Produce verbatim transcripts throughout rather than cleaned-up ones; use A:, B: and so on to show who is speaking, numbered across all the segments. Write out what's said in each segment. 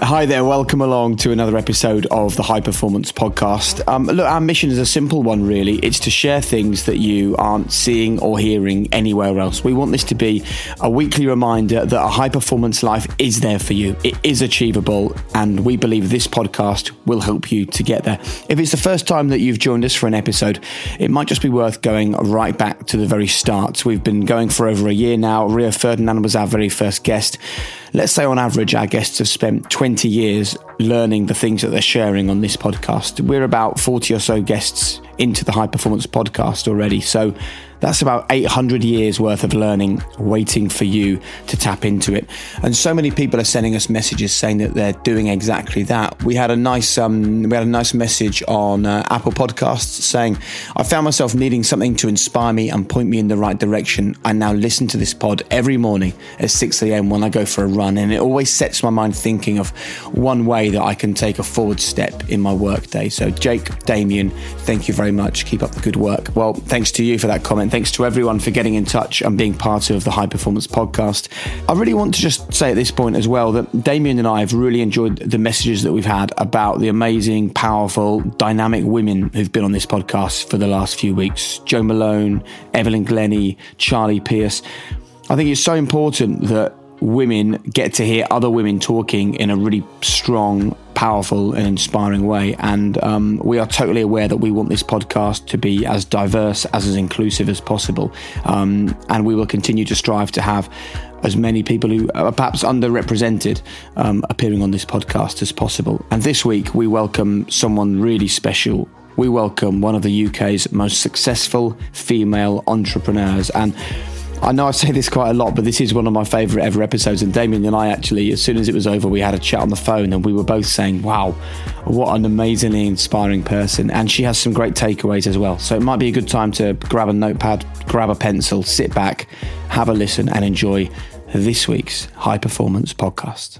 A: Hi there, welcome along to another episode of the High Performance Podcast. Um, look, our mission is a simple one, really. It's to share things that you aren't seeing or hearing anywhere else. We want this to be a weekly reminder that a high performance life is there for you. It is achievable, and we believe this podcast will help you to get there. If it's the first time that you've joined us for an episode, it might just be worth going right back to the very start. We've been going for over a year now. Rio Ferdinand was our very first guest. Let's say on average, our guests have spent twenty years learning the things that they're sharing on this podcast. We're about forty or so guests into the High Performance Podcast already. So that's about eight hundred years worth of learning waiting for you to tap into it. And so many people are sending us messages saying that they're doing exactly that. We had a nice um, we had a nice message on uh, Apple Podcasts saying, I found myself needing something to inspire me and point me in the right direction. I now listen to this pod every morning at six a.m. when I go for a run. And it always sets my mind thinking of one way that I can take a forward step in my workday. So Jake, Damien, thank you very much. Keep up the good work. Well, thanks to you for that comment. Thanks to everyone for getting in touch and being part of the High Performance Podcast. I really want to just say at this point as well that Damien and I have really enjoyed the messages that we've had about the amazing, powerful, dynamic women who've been on this podcast for the last few weeks. Jo Malone, Evelyn Glennie, Charlie Pierce. I think it's so important that women get to hear other women talking in a really strong, powerful and inspiring way. And um, we are totally aware that we want this podcast to be as diverse, as, as inclusive as possible. Um, and we will continue to strive to have as many people who are perhaps underrepresented um, appearing on this podcast as possible. And this week we welcome someone really special. We welcome one of the U K's most successful female entrepreneurs. And I know I say this quite a lot, but this is one of my favourite ever episodes. And Damien and I actually, as soon as it was over, we had a chat on the phone and we were both saying, wow, what an amazingly inspiring person. And she has some great takeaways as well. So it might be a good time to grab a notepad, grab a pencil, sit back, have a listen and enjoy this week's High Performance Podcast.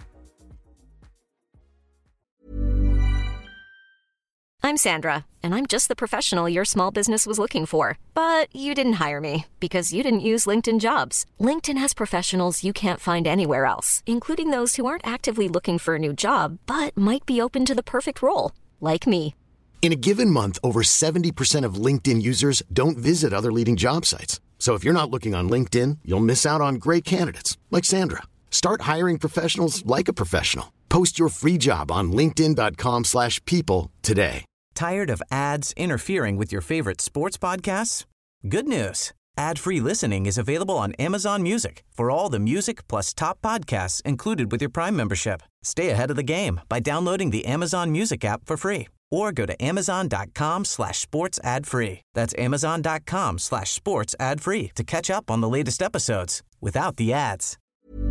B: I'm Sandra, and I'm just the professional your small business was looking for. But you didn't hire me because you didn't use LinkedIn Jobs. LinkedIn has professionals you can't find anywhere else, including those who aren't actively looking for a new job, but might be open to the perfect role, like me.
C: In a given month, over seventy percent of LinkedIn users don't visit other leading job sites. So if you're not looking on LinkedIn, you'll miss out on great candidates, like Sandra. Start hiring professionals like a professional. Post your free job on linkedin.com slash people today.
D: Tired of ads interfering with your favorite sports podcasts? Good news. Ad-free listening is available on Amazon Music for all the music plus top podcasts included with your Prime membership. Stay ahead of the game by downloading the Amazon Music app for free or go to amazon.com slash sports ad free. That's amazon.com slash sports ad free to catch up on the latest episodes without the ads.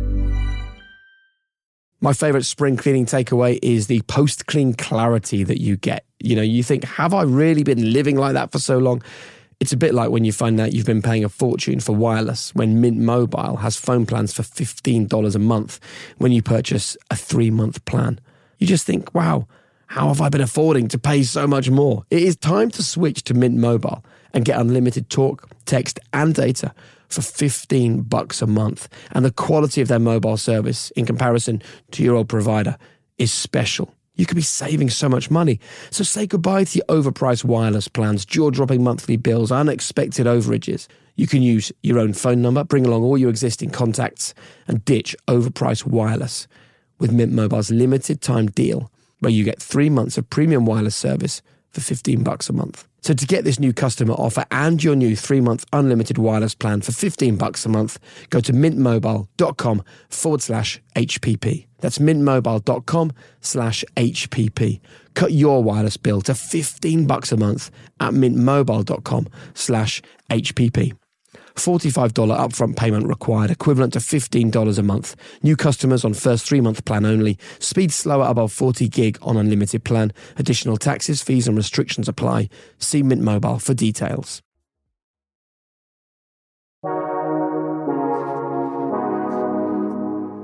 E: My favourite spring cleaning takeaway is the post-clean clarity that you get. You know, you think, have I really been living like that for so long? It's a bit like when you find out you've been paying a fortune for wireless when Mint Mobile has phone plans for fifteen dollars a month when you purchase a three-month plan. You just think, wow, how have I been affording to pay so much more? It is time to switch to Mint Mobile and get unlimited talk, text and data for fifteen bucks a month. And the quality of their mobile service in comparison to your old provider is special. You could be saving so much money. So say goodbye to your overpriced wireless plans, jaw-dropping monthly bills, unexpected overages. You can use your own phone number, bring along all your existing contacts, and ditch overpriced wireless with Mint Mobile's limited time deal, where you get three months of premium wireless service for fifteen bucks a month. So to get this new customer offer and your new three-month unlimited wireless plan for fifteen bucks a month, go to mintmobile.com forward slash HPP. That's mintmobile.com slash HPP. Cut your wireless bill to fifteen bucks a month at mintmobile.com slash HPP. forty-five dollars upfront payment required, equivalent to fifteen dollars a month. New customers on first three-month plan only. Speed slower above forty gig on unlimited plan. Additional taxes, fees and restrictions apply. See Mint Mobile for details.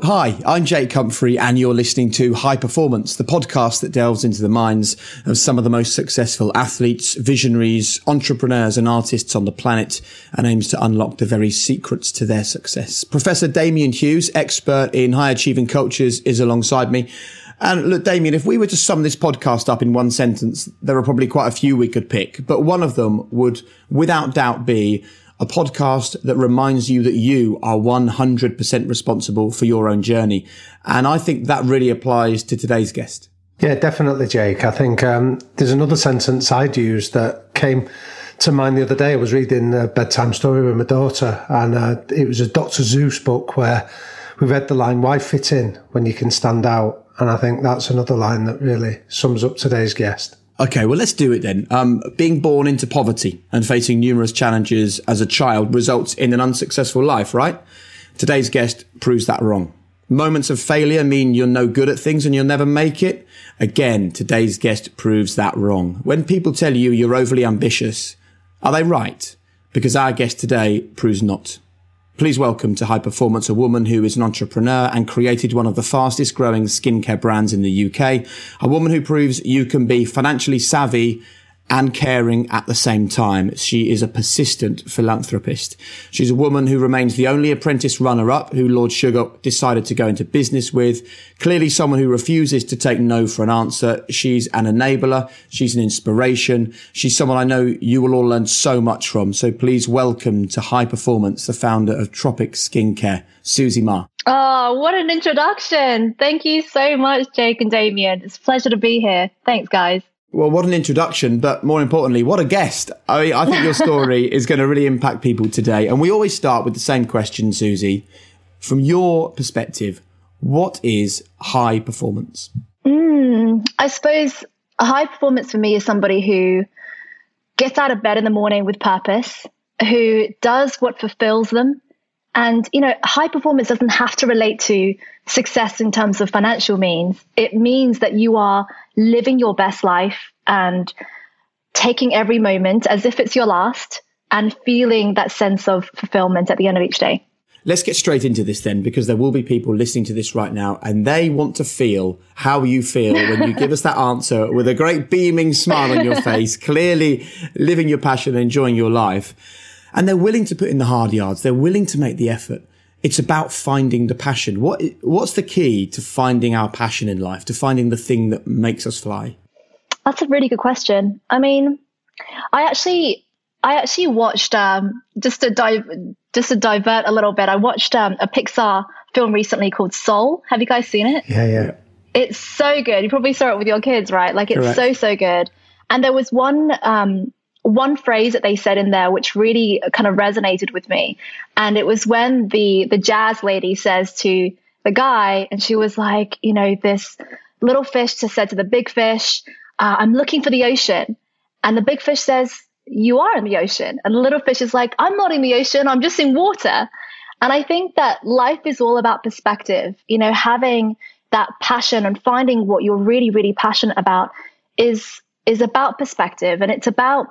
A: Hi, I'm Jake Humphrey, and you're listening to High Performance, the podcast that delves into the minds of some of the most successful athletes, visionaries, entrepreneurs and artists on the planet, and aims to unlock the very secrets to their success. Professor Damian Hughes, expert in high achieving cultures, is alongside me. And look, Damian, if we were to sum this podcast up in one sentence, there are probably quite a few we could pick, but one of them would, without doubt, be a podcast that reminds you that you are one hundred percent responsible for your own journey. And I think that really applies to today's guest.
F: Yeah, definitely, Jake. I think um, there's another sentence I'd use that came to mind the other day. I was reading a bedtime story with my daughter, and uh, it was a Doctor Seuss book where we read the line, "Why fit in when you can stand out?" And I think that's another line that really sums up today's guest.
A: Okay, well, let's do it then. Um, being born into poverty and facing numerous challenges as a child results in an unsuccessful life, right? Today's guest proves that wrong. Moments of failure mean you're no good at things and you'll never make it. Again, today's guest proves that wrong. When people tell you you're overly ambitious, are they right? Because our guest today proves not. Please welcome to High Performance a woman who is an entrepreneur and created one of the fastest growing skincare brands in the U K. A woman who proves you can be financially savvy and caring at the same time. She is a persistent philanthropist. She's a woman who remains the only apprentice runner-up who Lord Sugar decided to go into business with. Clearly someone who refuses to take no for an answer. She's an enabler. She's an inspiration. She's someone I know you will all learn so much from. So please welcome to High Performance, the founder of Tropic Skincare, Susie Ma.
G: Oh, what an introduction. Thank you so much, Jake and Damian. It's a pleasure to be here. Thanks, guys.
A: Well, what an introduction, but more importantly, what a guest. I mean, I think your story is going to really impact people today. And we always start with the same question, Susie. From your perspective, what is high performance?
G: Mm, I suppose a high performance for me is somebody who gets out of bed in the morning with purpose, who does what fulfills them. And, you know, high performance doesn't have to relate to success in terms of financial means. It means that you are living your best life and taking every moment as if it's your last and feeling that sense of fulfillment at the end of each day.
A: Let's get straight into this then, because there will be people listening to this right now and they want to feel how you feel when you give us that answer with a great beaming smile on your face, clearly living your passion and enjoying your life. And they're willing to put in the hard yards. They're willing to make the effort. It's about finding the passion. What, what's the key to finding our passion in life, to finding the thing that makes us fly?
G: That's a really good question. I mean, I actually, I actually watched, um, just to dive, just to divert a little bit, I watched um, a Pixar film recently called Soul. Have you guys seen it?
F: Yeah, yeah.
G: It's so good. You probably saw it with your kids, right? Like it's Correct. so, so good. And there was one, um, one phrase that they said in there, which really kind of resonated with me. And it was when the, the jazz lady says to the guy, and she was like, you know, this little fish just said to the big fish, uh, I'm looking for the ocean. And the big fish says, you are in the ocean. And the little fish is like, I'm not in the ocean. I'm just in water. And I think that life is all about perspective, you know, having that passion and finding what you're really, really passionate about is, is about perspective. And it's about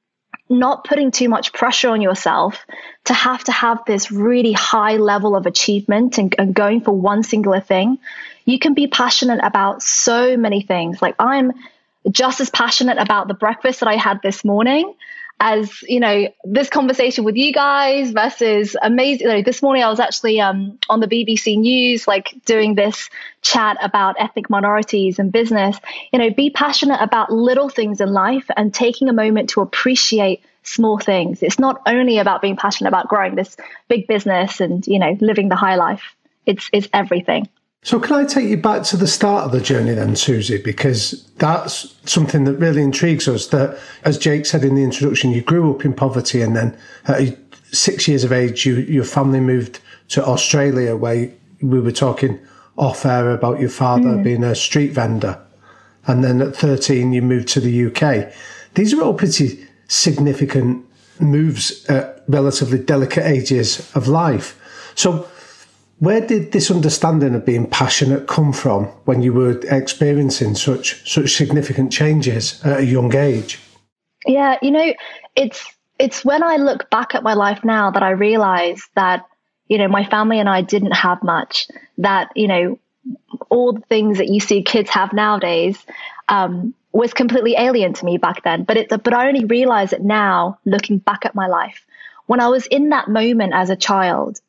G: not putting too much pressure on yourself to have to have this really high level of achievement and, and going for one singular thing. You can be passionate about so many things. Like I'm just as passionate about the breakfast that I had this morning as, you know, this conversation with you guys versus amazing. You know, this morning I was actually um, on the B B C News, like doing this chat about ethnic minorities and business. You know, be passionate about little things in life and taking a moment to appreciate small things. It's not only about being passionate about growing this big business and, you know, living the high life. It's, it's everything.
F: So can I take you back to the start of the journey then, Susie? Because that's something that really intrigues us, that, as Jake said in the introduction, you grew up in poverty and then at six years of age, you, your family moved to Australia, where we were talking off air about your father mm. being a street vendor. And then at thirteen, you moved to the U K. These are all pretty significant moves at relatively delicate ages of life. So where did this understanding of being passionate come from when you were experiencing such such significant changes at a young age?
G: Yeah, you know, it's it's when I look back at my life now that I realize that, you know, my family and I didn't have much, that, you know, all the things that you see kids have nowadays um, was completely alien to me back then. But it, but I only realize it now, looking back at my life. When I was in that moment as a child,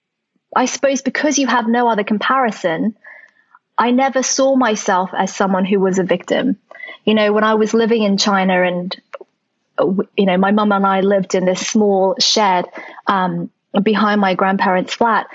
G: I suppose because you have no other comparison, I never saw myself as someone who was a victim. You know, when I was living in China and, you know, my mum and I lived in this small shed um, behind my grandparents' flat,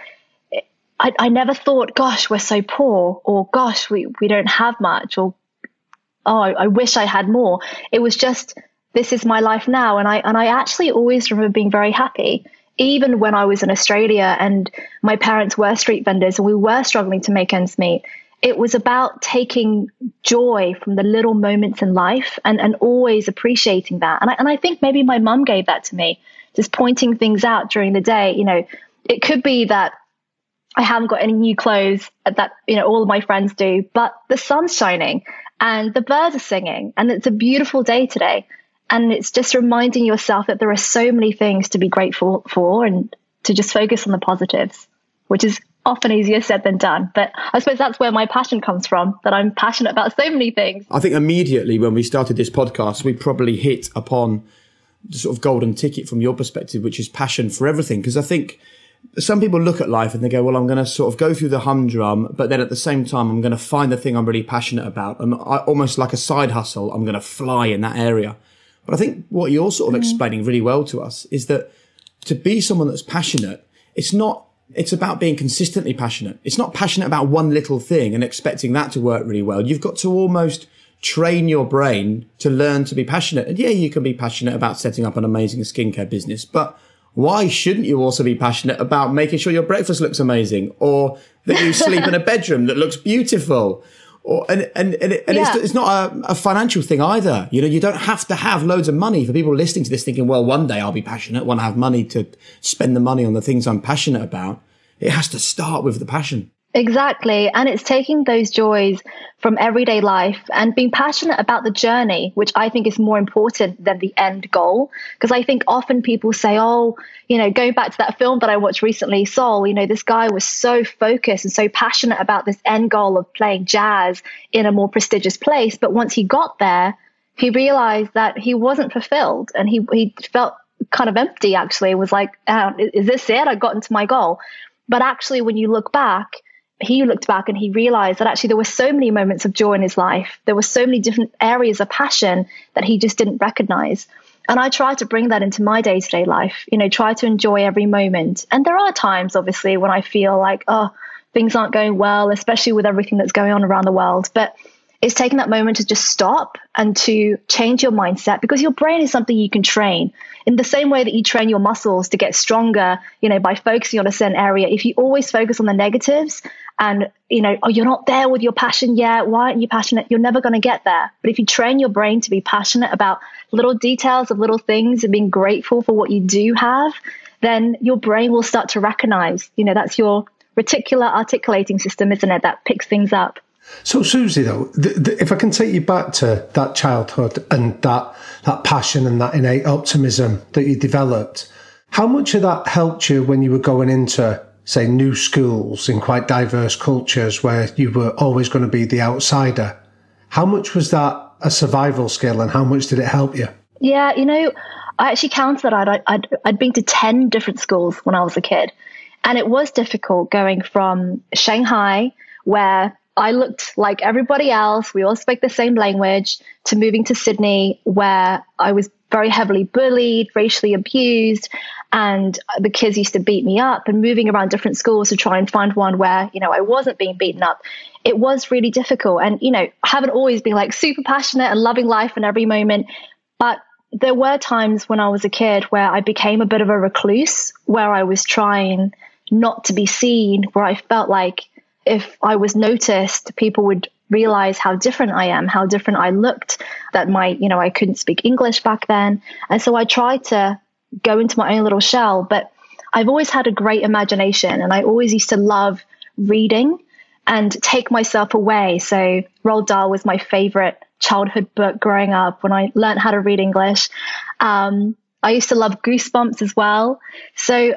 G: I, I never thought, gosh, we're so poor, or gosh, we, we don't have much, or, oh, I, I wish I had more. It was just, this is my life now. And I, and I actually always remember being very happy, even when I was in Australia and my parents were street vendors and we were struggling to make ends meet. It was about taking joy from the little moments in life and, and always appreciating that. And I, and I think maybe my mum gave that to me, just pointing things out during the day. You know, it could be that I haven't got any new clothes that, you know, all of my friends do, but the sun's shining and the birds are singing and it's a beautiful day today. And it's just reminding yourself that there are so many things to be grateful for and to just focus on the positives, which is often easier said than done. But I suppose that's where my passion comes from, that I'm passionate about so many things.
A: I think immediately when we started this podcast, we probably hit upon the sort of golden ticket from your perspective, which is passion for everything. Because I think some people look at life and they go, well, I'm going to sort of go through the humdrum, but then at the same time, I'm going to find the thing I'm really passionate about. And I, almost like a side hustle, I'm going to fly in that area. But I think what you're sort of mm. explaining really well to us is that to be someone that's passionate, it's not, it's about being consistently passionate. It's not passionate about one little thing and expecting that to work really well. You've got to almost train your brain to learn to be passionate. And yeah, you can be passionate about setting up an amazing skincare business, but why shouldn't you also be passionate about making sure your breakfast looks amazing, or that you sleep in a bedroom that looks beautiful? Or, and and, and, it, and yeah. it's, it's not a, a financial thing either. You know, you don't have to have loads of money. For people listening to this thinking, well, one day I'll be passionate, want to have money to spend the money on the things I'm passionate about. It has to start with the passion.
G: Exactly. And it's taking those joys from everyday life and being passionate about the journey, which I think is more important than the end goal. Because I think often people say, oh, you know, going back to that film that I watched recently, Soul, you know, this guy was so focused and so passionate about this end goal of playing jazz in a more prestigious place. But once he got there, he realized that he wasn't fulfilled and he, he felt kind of empty, actually. It was like, oh, is this it? I got into my goal. But actually, when you look back, he looked back and he realized that actually there were so many moments of joy in his life. There were so many different areas of passion that he just didn't recognize. And I try to bring that into my day-to-day life, you know, try to enjoy every moment. And there are times, obviously, when I feel like, oh, things aren't going well, especially with everything that's going on around the world. But it's taking that moment to just stop and to change your mindset, because your brain is something you can train in the same way that you train your muscles to get stronger, you know, by focusing on a certain area. If you always focus on the negatives and, you know, oh, you're not there with your passion yet, why aren't you passionate? You're never going to get there. But if you train your brain to be passionate about little details of little things and being grateful for what you do have, then your brain will start to recognize, you know, that's your reticular articulating system, isn't it, that picks things up.
F: So, Susie, though, th- th- if I can take you back to that childhood and that that passion and that innate optimism that you developed, how much of that helped you when you were going into, say, new schools in quite diverse cultures where you were always going to be the outsider? How much was that a survival skill and how much did it help you?
G: Yeah, you know, I actually counted that I'd, I'd, I'd been to ten different schools when I was a kid. And it was difficult going from Shanghai, where I looked like everybody else, we all spoke the same language, to moving to Sydney, where I was very heavily bullied, racially abused, and the kids used to beat me up, and moving around different schools to try and find one where, you know, I wasn't being beaten up. It was really difficult. And, you know, I haven't always been like super passionate and loving life in every moment, but there were times when I was a kid where I became a bit of a recluse, where I was trying not to be seen, where I felt like if I was noticed, people would realize how different I am, how different I looked, that my, you know, I couldn't speak English back then. And so I tried to go into my own little shell, but I've always had a great imagination and I always used to love reading and take myself away. So Roald Dahl was my favorite childhood book growing up when I learned how to read English. Um, I used to love Goosebumps as well. So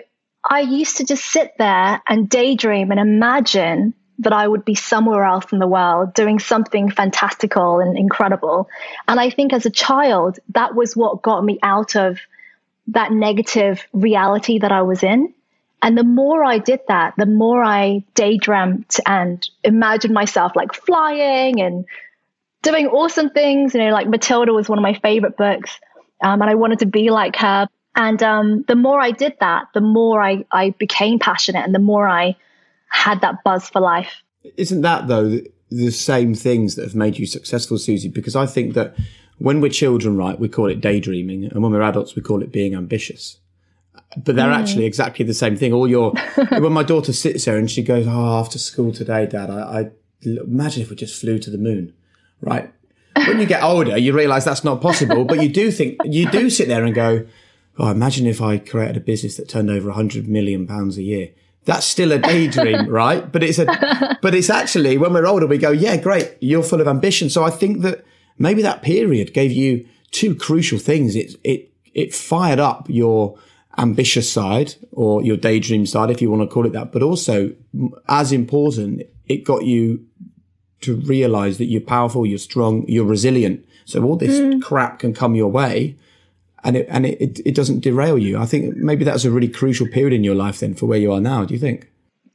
G: I used to just sit there and daydream and imagine that I would be somewhere else in the world doing something fantastical and incredible. And I think as a child, that was what got me out of that negative reality that I was in. And the more I did that, the more I daydreamt and imagined myself like flying and doing awesome things. You know, like Matilda was one of my favorite books, um, and I wanted to be like her. And um, the more I did that, the more I, I became passionate and the more I had that buzz for life.
A: Isn't that, though, the, the same things that have made you successful, Susie? Because I think that when we're children, right, we call it daydreaming. And when we're adults, we call it being ambitious. But they're mm. actually exactly the same thing. All your, when my daughter sits there and she goes, oh, after school today, Dad, I, I imagine if we just flew to the moon, right? When you get older, you realise that's not possible. But you do think, you do sit there and go, oh, imagine if I created a business that turned over one hundred million pounds a year. That's still a daydream, right? But it's a, but it's actually, when we're older, we go, yeah, great, you're full of ambition. So I think that maybe that period gave you two crucial things. It, it, it fired up your ambitious side, or your daydream side, if you want to call it that. But also, as important, it got you to realize that you're powerful, you're strong, you're resilient. So all this mm. crap can come your way, and it, and it, it, it doesn't derail you. I think maybe that's a really crucial period in your life then for where you are now. Do you think?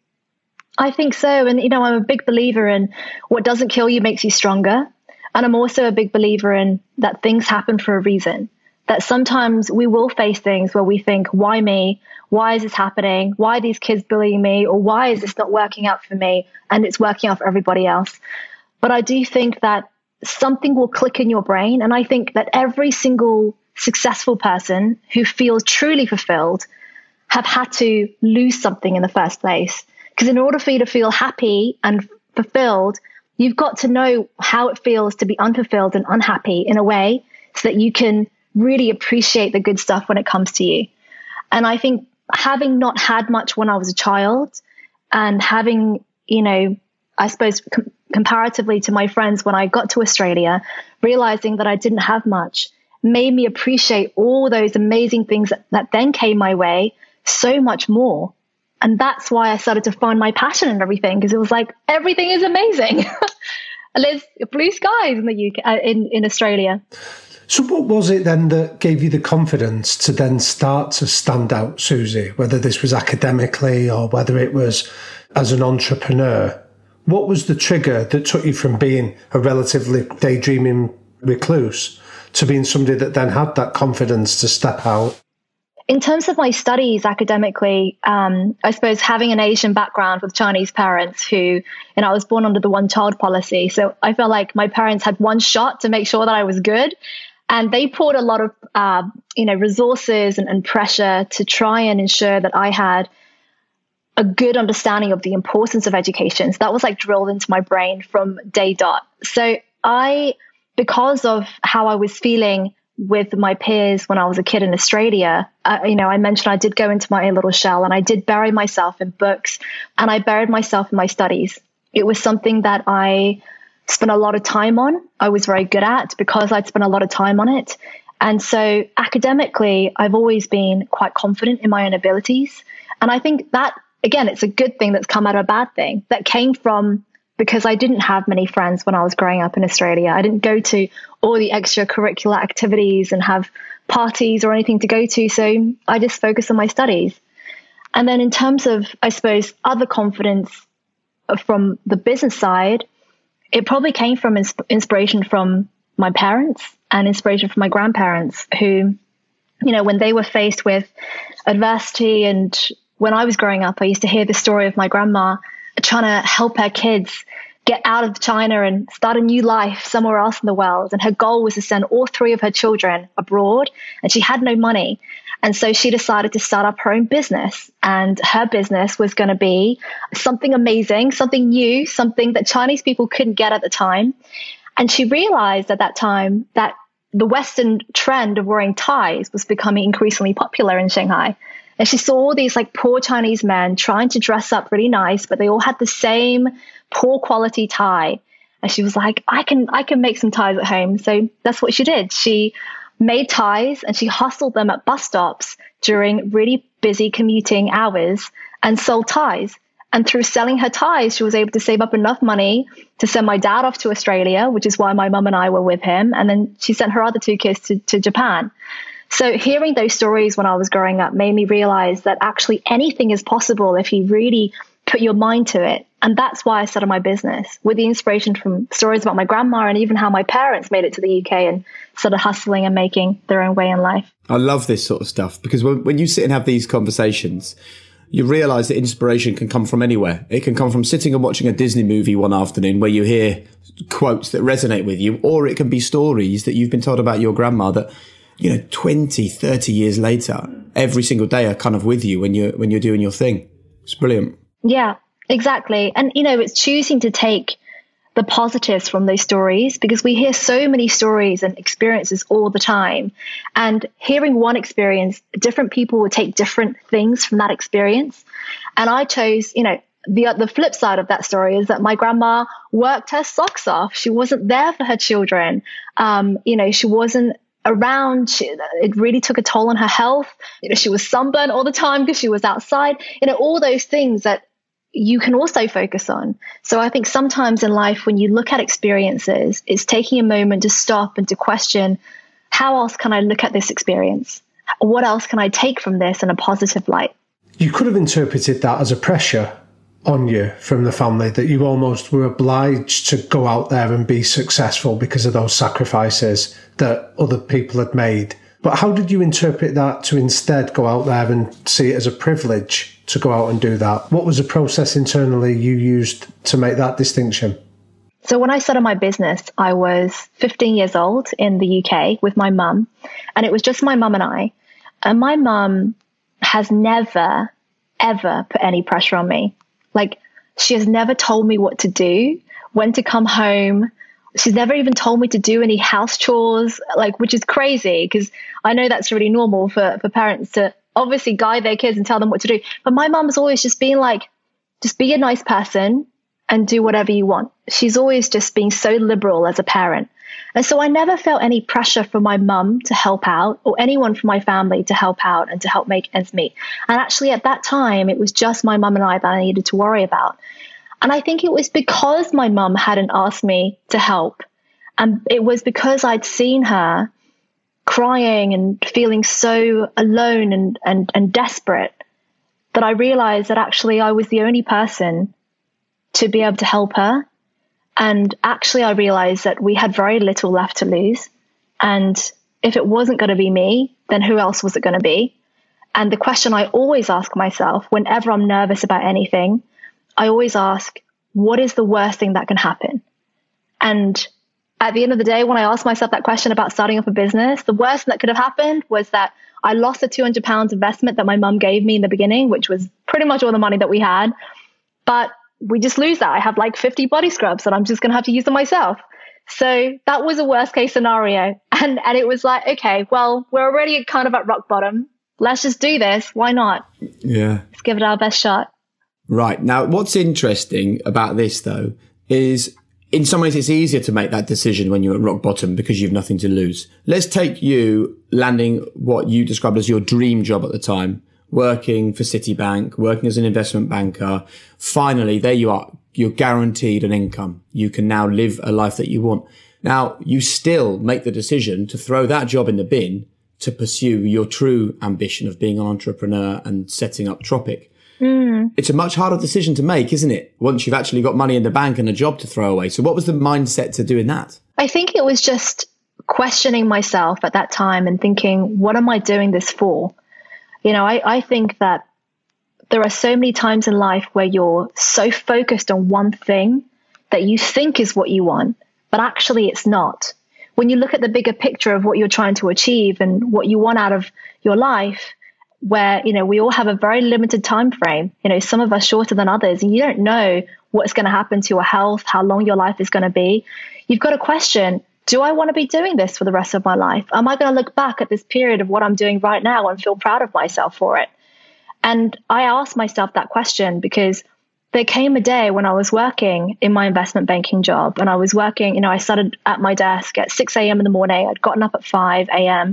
G: I think so. And, you know, I'm a big believer in what doesn't kill you makes you stronger. And I'm also a big believer in that things happen for a reason, that sometimes we will face things where we think, why me? Why is this happening? Why are these kids bullying me? Or why is this not working out for me? And it's working out for everybody else. But I do think that something will click in your brain. And I think that every single successful person who feels truly fulfilled have had to lose something in the first place. Because in order for you to feel happy and fulfilled, you've got to know how it feels to be unfulfilled and unhappy in a way so that you can really appreciate the good stuff when it comes to you. And I think having not had much when I was a child, and having, you know, I suppose com- comparatively to my friends when I got to Australia, realizing that I didn't have much made me appreciate all those amazing things that, that then came my way so much more. And that's why I started to find my passion in everything, because it was like, everything is amazing. And there's blue skies in the U K, uh, in, in Australia.
F: So what was it then that gave you the confidence to then start to stand out, Susie, whether this was academically or whether it was as an entrepreneur? What was the trigger that took you from being a relatively daydreaming recluse to being somebody that then had that confidence to step out?
G: In terms of my studies academically, um, I suppose having an Asian background with Chinese parents who, you know, I was born under the one-child policy. So I felt like my parents had one shot to make sure that I was good. And they poured a lot of, uh, you know, resources and, and pressure to try and ensure that I had a good understanding of the importance of education. So that was like drilled into my brain from day dot. So I, because of how I was feeling with my peers when I was a kid in Australia, uh, you know, I mentioned I did go into my own little shell and I did bury myself in books and I buried myself in my studies. It was something that I spent a lot of time on. I was very good at because I'd spent a lot of time on it. And so academically, I've always been quite confident in my own abilities. And I think that, again, it's a good thing that's come out of a bad thing that came from because I didn't have many friends when I was growing up in Australia. I didn't go to all the extracurricular activities and have parties or anything to go to. So I just focused on my studies. And then in terms of, I suppose, other confidence from the business side, it probably came from insp- inspiration from my parents and inspiration from my grandparents who, you know, when they were faced with adversity, and when I was growing up, I used to hear the story of my grandma trying to help her kids get out of China and start a new life somewhere else in the world. And her goal was to send all three of her children abroad, and she had no money. And so she decided to start up her own business, and her business was going to be something amazing, something new, something that Chinese people couldn't get at the time. And she realized at that time that the Western trend of wearing ties was becoming increasingly popular in Shanghai. And she saw all these like poor Chinese men trying to dress up really nice, but they all had the same poor quality tie. And she was like, I can, I can make some ties at home. So that's what she did. She made ties and she hustled them at bus stops during really busy commuting hours and sold ties. And through selling her ties, she was able to save up enough money to send my dad off to Australia, which is why my mum and I were with him. And then she sent her other two kids to, to Japan. So hearing those stories when I was growing up made me realize that actually anything is possible if you really put your mind to it. And that's why I started my business, with the inspiration from stories about my grandma and even how my parents made it to the U K and started hustling and making their own way in life.
A: I love this sort of stuff because when, when you sit and have these conversations, you realize that inspiration can come from anywhere. It can come from sitting and watching a Disney movie one afternoon where you hear quotes that resonate with you, or it can be stories that you've been told about your grandma that, you know, twenty, thirty years later, every single day are kind of with you when you're, when you're doing your thing. It's brilliant.
G: Yeah, exactly. And, you know, it's choosing to take the positives from those stories, because we hear so many stories and experiences all the time. And hearing one experience, different people would take different things from that experience. And I chose, you know, the the flip side of that story is that my grandma worked her socks off. She wasn't there for her children. Um, you know, she wasn't around. She, it really took a toll on her health. You know, she was sunburned all the time because she was outside. You know, all those things that you can also focus on. So I think sometimes in life, when you look at experiences, it's taking a moment to stop and to question, how else can I look at this experience? What else can I take from this in a positive light?
F: You could have interpreted that as a pressure on you from the family, that you almost were obliged to go out there and be successful because of those sacrifices that other people had made. But how did you interpret that to instead go out there and see it as a privilege to go out and do that? What was the process internally you used to make that distinction?
G: So when I started my business, I was fifteen years old in the U K with my mum, and it was just my mum and I. And my mum has never, ever put any pressure on me. Like, she has never told me what to do, when to come home. She's never even told me to do any house chores, like, which is crazy because I know that's really normal for, for parents to obviously guide their kids and tell them what to do. But my mum's always just been like, just be a nice person and do whatever you want. She's always just been so liberal as a parent. And so I never felt any pressure from my mum to help out, or anyone from my family to help out and to help make ends meet. And actually at that time, it was just my mum and I that I needed to worry about. And I think it was because my mum hadn't asked me to help. And it was because I'd seen her crying and feeling so alone and, and, and desperate that I realized that actually I was the only person to be able to help her. And actually I realized that we had very little left to lose. And if it wasn't going to be me, then who else was it going to be? And the question I always ask myself whenever I'm nervous about anything, I always ask, what is the worst thing that can happen? And at the end of the day, when I ask myself that question about starting up a business, the worst that could have happened was that I lost a two hundred pounds investment that my mum gave me in the beginning, which was pretty much all the money that we had. But we just lose that. I have like fifty body scrubs and I'm just going to have to use them myself. So that was a worst case scenario. And, and it was like, okay, well, we're already kind of at rock bottom. Let's just do this. Why not?
A: Yeah.
G: Let's give it our best shot.
A: Right. Now, what's interesting about this, though, is in some ways it's easier to make that decision when you're at rock bottom because you've nothing to lose. Let's take you landing what you described as your dream job at the time, working for Citibank, working as an investment banker. Finally, there you are. You're guaranteed an income. You can now live a life that you want. Now, you still make the decision to throw that job in the bin to pursue your true ambition of being an entrepreneur and setting up Tropic. Mm. It's a much harder decision to make, isn't it? Once you've actually got money in the bank and a job to throw away. So what was the mindset to doing that?
G: I think it was just questioning myself at that time and thinking, what am I doing this for? You know, I, I think that there are so many times in life where you're so focused on one thing that you think is what you want, but actually it's not. When you look at the bigger picture of what you're trying to achieve and what you want out of your life, where, you know, we all have a very limited time frame, you know, some of us shorter than others, and you don't know what's going to happen to your health, how long your life is going to be. You've got to question, do I want to be doing this for the rest of my life? Am I going to look back at this period of what I'm doing right now and feel proud of myself for it? And I asked myself that question because there came a day when I was working in my investment banking job, and I was working, you know, I started at my desk at six a.m. in the morning. I'd gotten up at five a.m.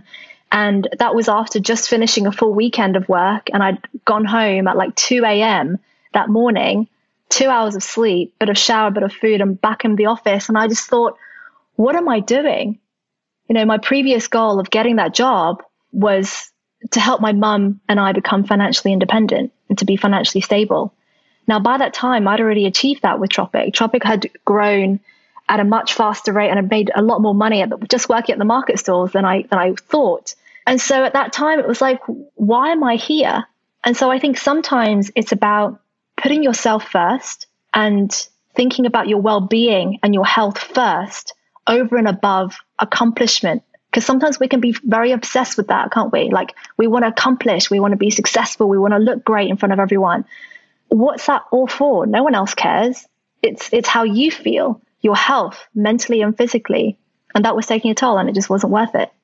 G: And that was after just finishing a full weekend of work. And I'd gone home at like two a.m. that morning, two hours of sleep, bit of shower, bit of food, and back in the office. And I just thought, what am I doing? You know, my previous goal of getting that job was to help my mum and I become financially independent and to be financially stable. Now, by that time, I'd already achieved that with Tropic. Tropic had grown at a much faster rate and had made a lot more money at the, just working at the market stalls than I than I thought. And so at that time, it was like, why am I here? And so I think sometimes it's about putting yourself first and thinking about your well-being and your health first over and above accomplishment. Because sometimes we can be very obsessed with that, can't we? Like, we want to accomplish, we want to be successful, we want to look great in front of everyone. What's that all for? No one else cares. It's it's how you feel, your health, mentally and physically. And that was taking a toll, and it just wasn't worth it.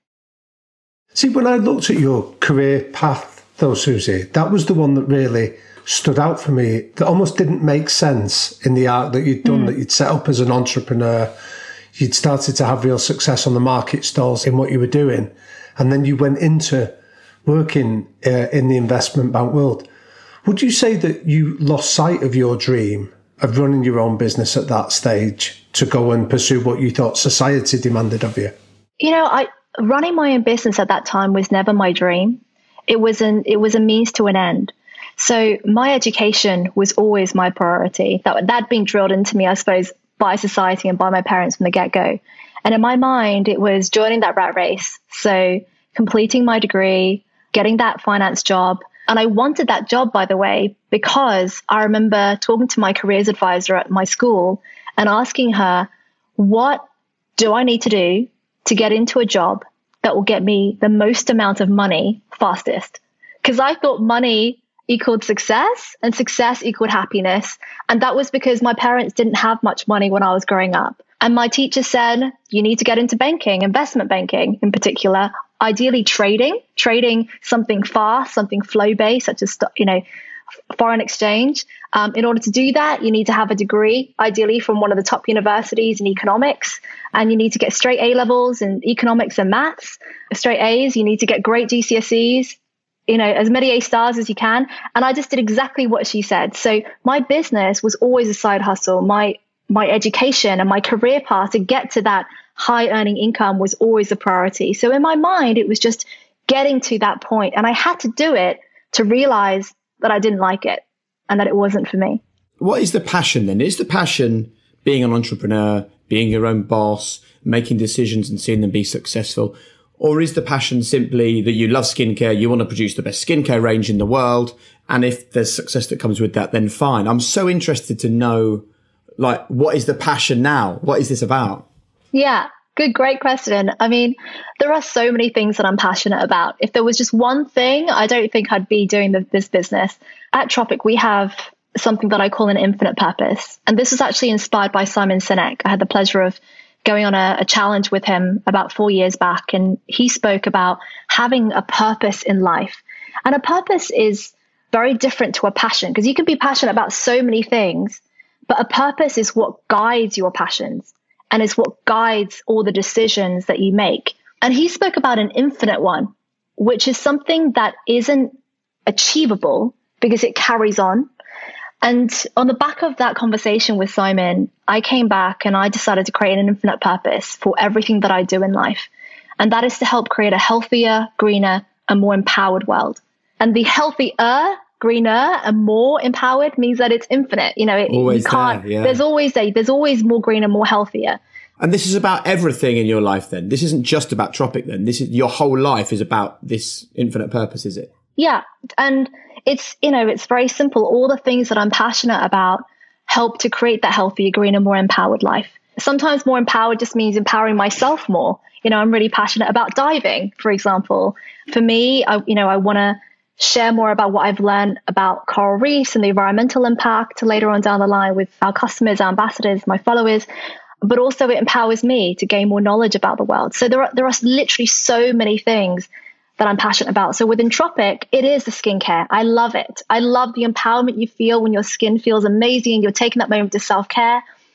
F: See, when I looked at your career path, though, Susie, that was the one that really stood out for me. That almost didn't make sense in the arc that you'd done, mm. that you'd set up as an entrepreneur. You'd started to have real success on the market stalls in what you were doing. And then you went into working uh, in the investment bank world. Would you say that you lost sight of your dream of running your own business at that stage to go and pursue what you thought society demanded of you?
G: You know, I running my own business at that time was never my dream. It was an it was a means to an end. So my education was always my priority. That that'd been drilled into me, I suppose, by society and by my parents from the get-go. And in my mind, it was joining that rat race. So completing my degree, getting that finance job. And I wanted that job, by the way, because I remember talking to my careers advisor at my school and asking her, what do I need to do to get into a job that will get me the most amount of money fastest? Because I thought money equaled success and success equaled happiness. And that was because my parents didn't have much money when I was growing up. And my teacher said, you need to get into banking, investment banking in particular, ideally trading, trading something fast, something flow-based, such as, you know, foreign exchange. Um, in order to do that, you need to have a degree, ideally from one of the top universities in economics. And you need to get straight A levels in economics and maths, straight A's. You need to get great G C S Es, you know, as many A stars as you can. And I just did exactly what she said. So my business was always a side hustle. My my education and my career path to get to that high earning income was always a priority. So in my mind, it was just getting to that point. And I had to do it to realize that I didn't like it and that it wasn't for me.
A: What is the passion then? Is the passion being an entrepreneur, being your own boss, making decisions and seeing them be successful? Or is the passion simply that you love skincare, you want to produce the best skincare range in the world, and if there's success that comes with that, then fine. I'm so interested to know, like, what is the passion now? What is this about?
G: Yeah, good, great question. I mean, there are so many things that I'm passionate about. If there was just one thing, I don't think I'd be doing the, this business. At Tropic, we have something that I call an infinite purpose. And this was actually inspired by Simon Sinek. I had the pleasure of going on a, a challenge with him about four years back. And he spoke about having a purpose in life. And a purpose is very different to a passion, because you can be passionate about so many things, but a purpose is what guides your passions and is what guides all the decisions that you make. And he spoke about an infinite one, which is something that isn't achievable because it carries on. And on the back of that conversation with Simon, I came back and I decided to create an infinite purpose for everything that I do in life. And that is to help create a healthier, greener, and more empowered world. And the healthier, greener, and more empowered means that it's infinite. You know, it,
A: always
G: you can't,
A: there, yeah. There's
G: always a, there's always more greener, more healthier.
A: And this is about everything in your life then. This isn't just about Tropic then. This is your whole life is about this infinite purpose, is it?
G: Yeah. And it's, you know, it's very simple. All the things that I'm passionate about help to create that healthier, greener, more empowered life. Sometimes more empowered just means empowering myself more. You know, I'm really passionate about diving, for example. For me, I, you know, I want to share more about what I've learned about coral reefs and the environmental impact later on down the line with our customers, our ambassadors, my followers. But also it empowers me to gain more knowledge about the world. So there are, there are literally so many things that I'm passionate about. So within Tropic, it is the skincare. I love it. I love the empowerment you feel when your skin feels amazing and you're taking that moment to self-care.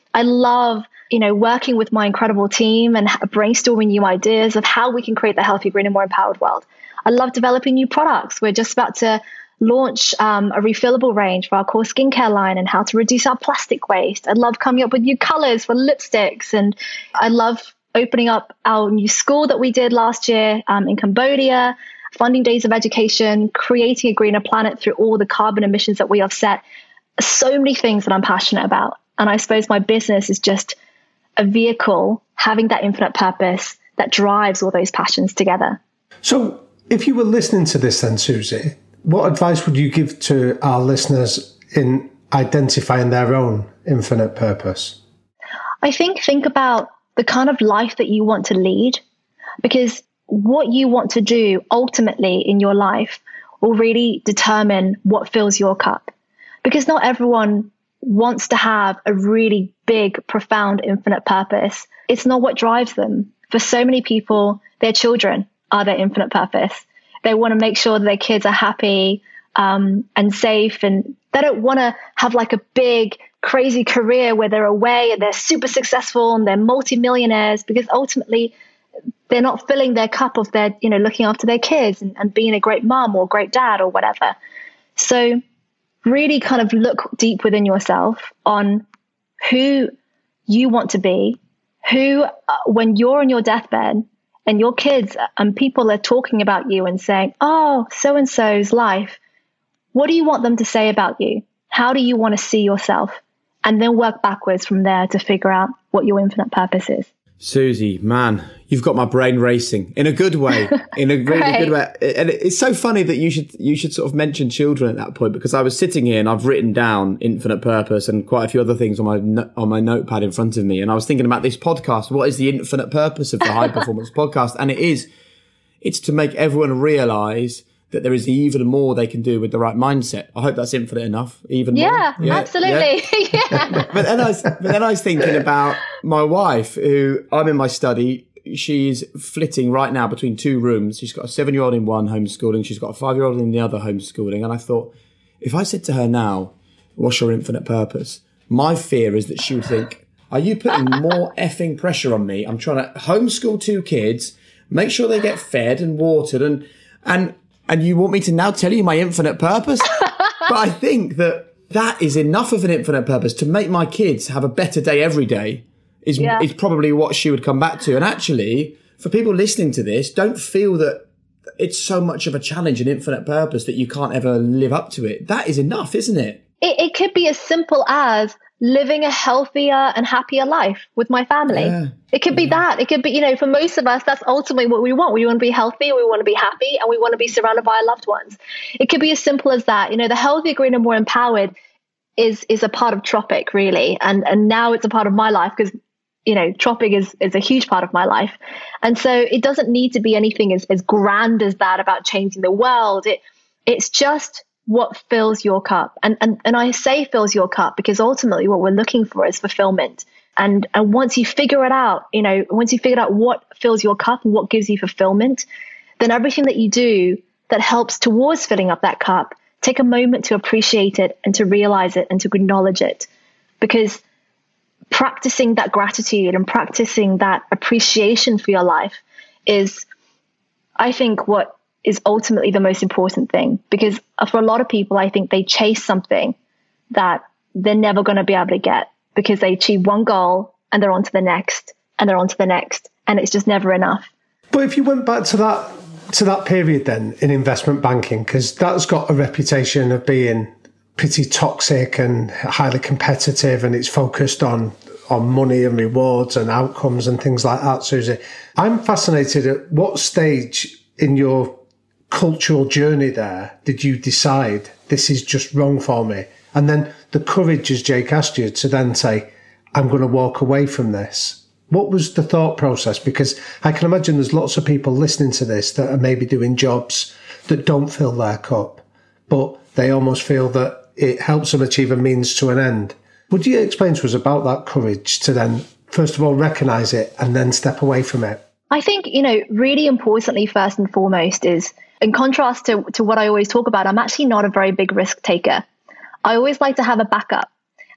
G: I love, you know, working with my incredible team and brainstorming new ideas of how we can create the healthier, greener, more empowered world. I love developing new products. We're just about to launch um, a refillable range for our core skincare line and how to reduce our plastic waste. I love coming up with new colors for lipsticks. And I love opening up our new school that we did last year um, in Cambodia, funding days of education, creating a greener planet through all the carbon emissions that we offset. So many things that I'm passionate about. And I suppose my business is just a vehicle having that infinite purpose that drives all those passions together.
F: So if you were listening to this then, Susie, what advice would you give to our listeners in identifying their own infinite purpose?
G: I think think about the kind of life that you want to lead, because what you want to do ultimately in your life will really determine what fills your cup. Because not everyone wants to have a really big, profound, infinite purpose. It's not what drives them. For so many people, their children are their infinite purpose. They want to make sure that their kids are happy um, and safe, and they don't want to have like a big, crazy career where they're away and they're super successful and they're multimillionaires, because ultimately they're not filling their cup of their, you know, looking after their kids and, and being a great mom or great dad or whatever. So really kind of look deep within yourself on who you want to be, who, uh, when you're on your deathbed, and your kids and people are talking about you and saying, oh, so-and-so's life, what do you want them to say about you? How do you want to see yourself? And then work backwards from there to figure out what your infinite purpose is.
A: Susie, man, you've got my brain racing in a good way, in a really
G: Right.
A: good way. And it's so funny that you should you should sort of mention children at that point, because I was sitting here and I've written down infinite purpose and quite a few other things on my no- on my notepad in front of me. And I was thinking about this podcast. What is the infinite purpose of the High Performance Podcast? And it is, it's to make everyone realize that there is even more they can do with the right mindset. I hope that's infinite enough. Even
G: Yeah,
A: more.
G: absolutely.
A: Yeah.
G: yeah.
A: But then I was, but then I was thinking about my wife, who I'm in my study. She's flitting right now between two rooms. She's got a seven-year-old in one homeschooling. She's got a five-year-old in the other homeschooling. And I thought, if I said to her now, what's your infinite purpose? My fear is that she would think, are you putting more effing pressure on me? I'm trying to homeschool two kids, make sure they get fed and watered, and and and you want me to now tell you my infinite purpose? But I think that that is enough of an infinite purpose to make my kids have a better day every day. Is,
G: Yeah.
A: is probably what she would come back to. And actually, for people listening to this, don't feel that it's so much of a challenge and infinite purpose that you can't ever live up to it. That is enough, isn't it?
G: It, it could be as simple as living a healthier and happier life with my family.
A: Yeah.
G: It could be that. It could be, you know, for most of us, that's ultimately what we want. We want to be healthy, we want to be happy, and we want to be surrounded by our loved ones. It could be as simple as that. You know, the healthier, greener, more empowered is is a part of Tropic, really. And and now it's a part of my life because, you know, Tropic is, is a huge part of my life. And so it doesn't need to be anything as, as grand as that about changing the world. It It's just what fills your cup. And, and, and I say fills your cup because ultimately what we're looking for is fulfillment. And, and once you figure it out, you know, once you figure out what fills your cup and what gives you fulfillment, then everything that you do that helps towards filling up that cup, take a moment to appreciate it and to realize it and to acknowledge it. Because practicing that gratitude and practicing that appreciation for your life is, I think, what is ultimately the most important thing. Because for a lot of people, I think they chase something that they're never going to be able to get because they achieve one goal and they're on to the next and they're on to the next. And it's just never enough.
F: But if you went back to that to that period then in investment banking, because that's got a reputation of being pretty toxic and highly competitive, and it's focused on on money and rewards and outcomes and things like that, Susie. I'm fascinated at what stage in your cultural journey there did you decide this is just wrong for me? And then the courage, as Jake asked you, to then say, I'm going to walk away from this. What was the thought process? Because I can imagine there's lots of people listening to this that are maybe doing jobs that don't fill their cup, but they almost feel that it helps them achieve a means to an end. Would you explain to us about that courage to then, first of all, recognise it and then step away from it?
G: I think, you know, really importantly, first and foremost is, in contrast to, to what I always talk about, I'm actually not a very big risk taker. I always like to have a backup.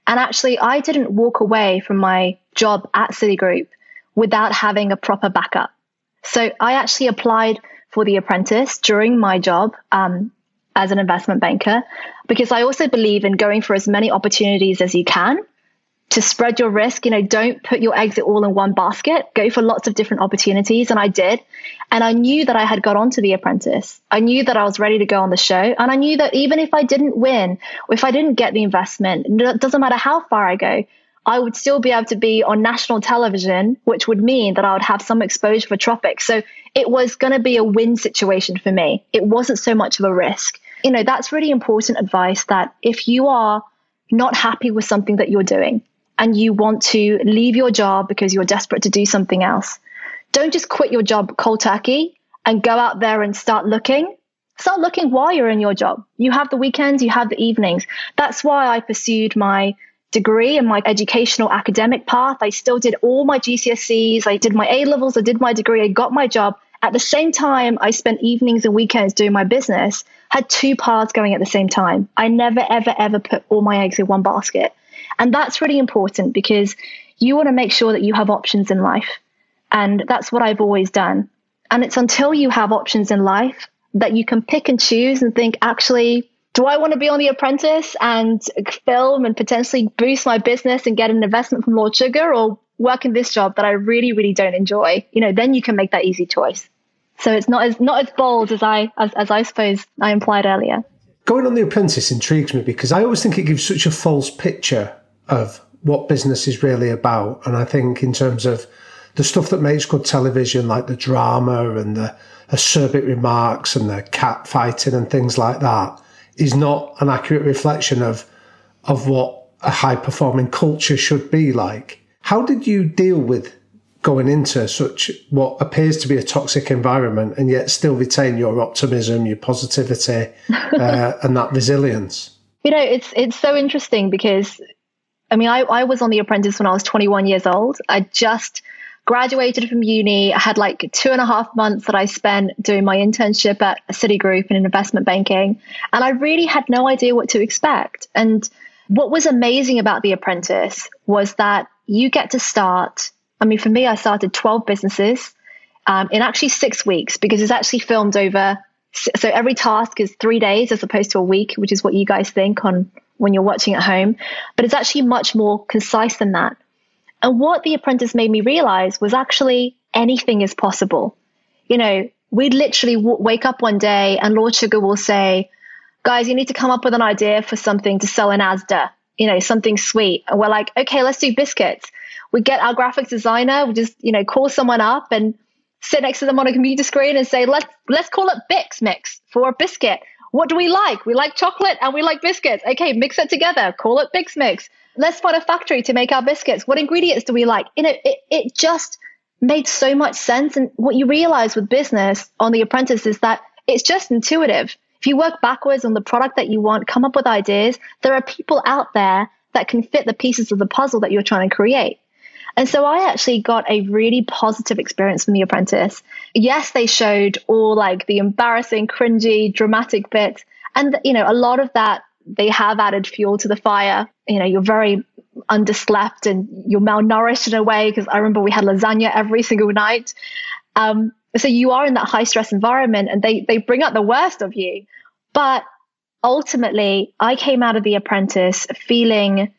G: And actually, I didn't walk away from my job at Citigroup without having a proper backup. So I actually applied for The Apprentice during my job um, as an investment banker, because I also believe in going for as many opportunities as you can to spread your risk. You know, don't put your eggs all in one basket. Go for lots of different opportunities. And I did. And I knew that I had got onto The Apprentice. I knew that I was ready to go on the show. And I knew that even if I didn't win, or if I didn't get the investment, it doesn't matter how far I go, I would still be able to be on national television, which would mean that I would have some exposure for Tropics. So it was going to be a win situation for me. It wasn't so much of a risk. You know, that's really important advice, that if you are not happy with something that you're doing and you want to leave your job because you're desperate to do something else, don't just quit your job cold turkey and go out there and start looking. Start looking while you're in your job. You have the weekends, you have the evenings. That's why I pursued my degree and my educational academic path. I still did all my G C S Es. I did my A-levels. I did my degree. I got my job. At the same time, I spent evenings and weekends doing my business, had two paths going at the same time. I never, ever, ever put all my eggs in one basket. And that's really important, because you want to make sure that you have options in life. And that's what I've always done. And it's until you have options in life that you can pick and choose and think, actually, do I want to be on The Apprentice and film and potentially boost my business and get an investment from Lord Sugar, or work in this job that I really, really don't enjoy? You know, then you can make that easy choice. So it's not as not as bold as I as, as I suppose I implied earlier.
F: Going on The Apprentice intrigues me, because I always think it gives such a false picture of what business is really about. And I think in terms of the stuff that makes good television, like the drama and the acerbic remarks and the cat fighting and things like that, is not an accurate reflection of of what a high-performing culture should be like. How did you deal with going into such what appears to be a toxic environment and yet still retain your optimism, your positivity, uh, and that resilience?
G: You know, it's it's so interesting, because, I mean, I, I was on The Apprentice when I was twenty-one years old. I just graduated from uni. I had like two and a half months that I spent doing my internship at Citigroup in investment banking. And I really had no idea what to expect. And what was amazing about The Apprentice was that you get to start. I mean, for me, I started twelve businesses um, in actually six weeks, because it's actually filmed over. So every task is three days as opposed to a week, which is what you guys think on when you're watching at home. But it's actually much more concise than that. And what The Apprentice made me realize was actually anything is possible. You know, we'd literally w- wake up one day and Lord Sugar will say, guys, you need to come up with an idea for something to sell in Asda, you know, something sweet. And we're like, okay, let's do biscuits. We get our graphics designer, we just, you know, call someone up and sit next to them on a computer screen and say, let's, let's call it Bix Mix for a biscuit. What do we like? We like chocolate and we like biscuits. Okay, mix it together. Call it Bix Mix. Let's find a factory to make our biscuits. What ingredients do we like? You know, it, it just made so much sense. And what you realize with business on The Apprentice is that it's just intuitive. If you work backwards on the product that you want, come up with ideas, there are people out there that can fit the pieces of the puzzle that you're trying to create. And so I actually got a really positive experience from The Apprentice. Yes, they showed all like the embarrassing, cringy, dramatic bits. And, you know, a lot of that, they have added fuel to the fire. You know, you're very underslept and you're malnourished in a way, because I remember we had lasagna every single night. Um, so you are in that high stress environment and they they bring out the worst of you. But ultimately, I came out of The Apprentice feeling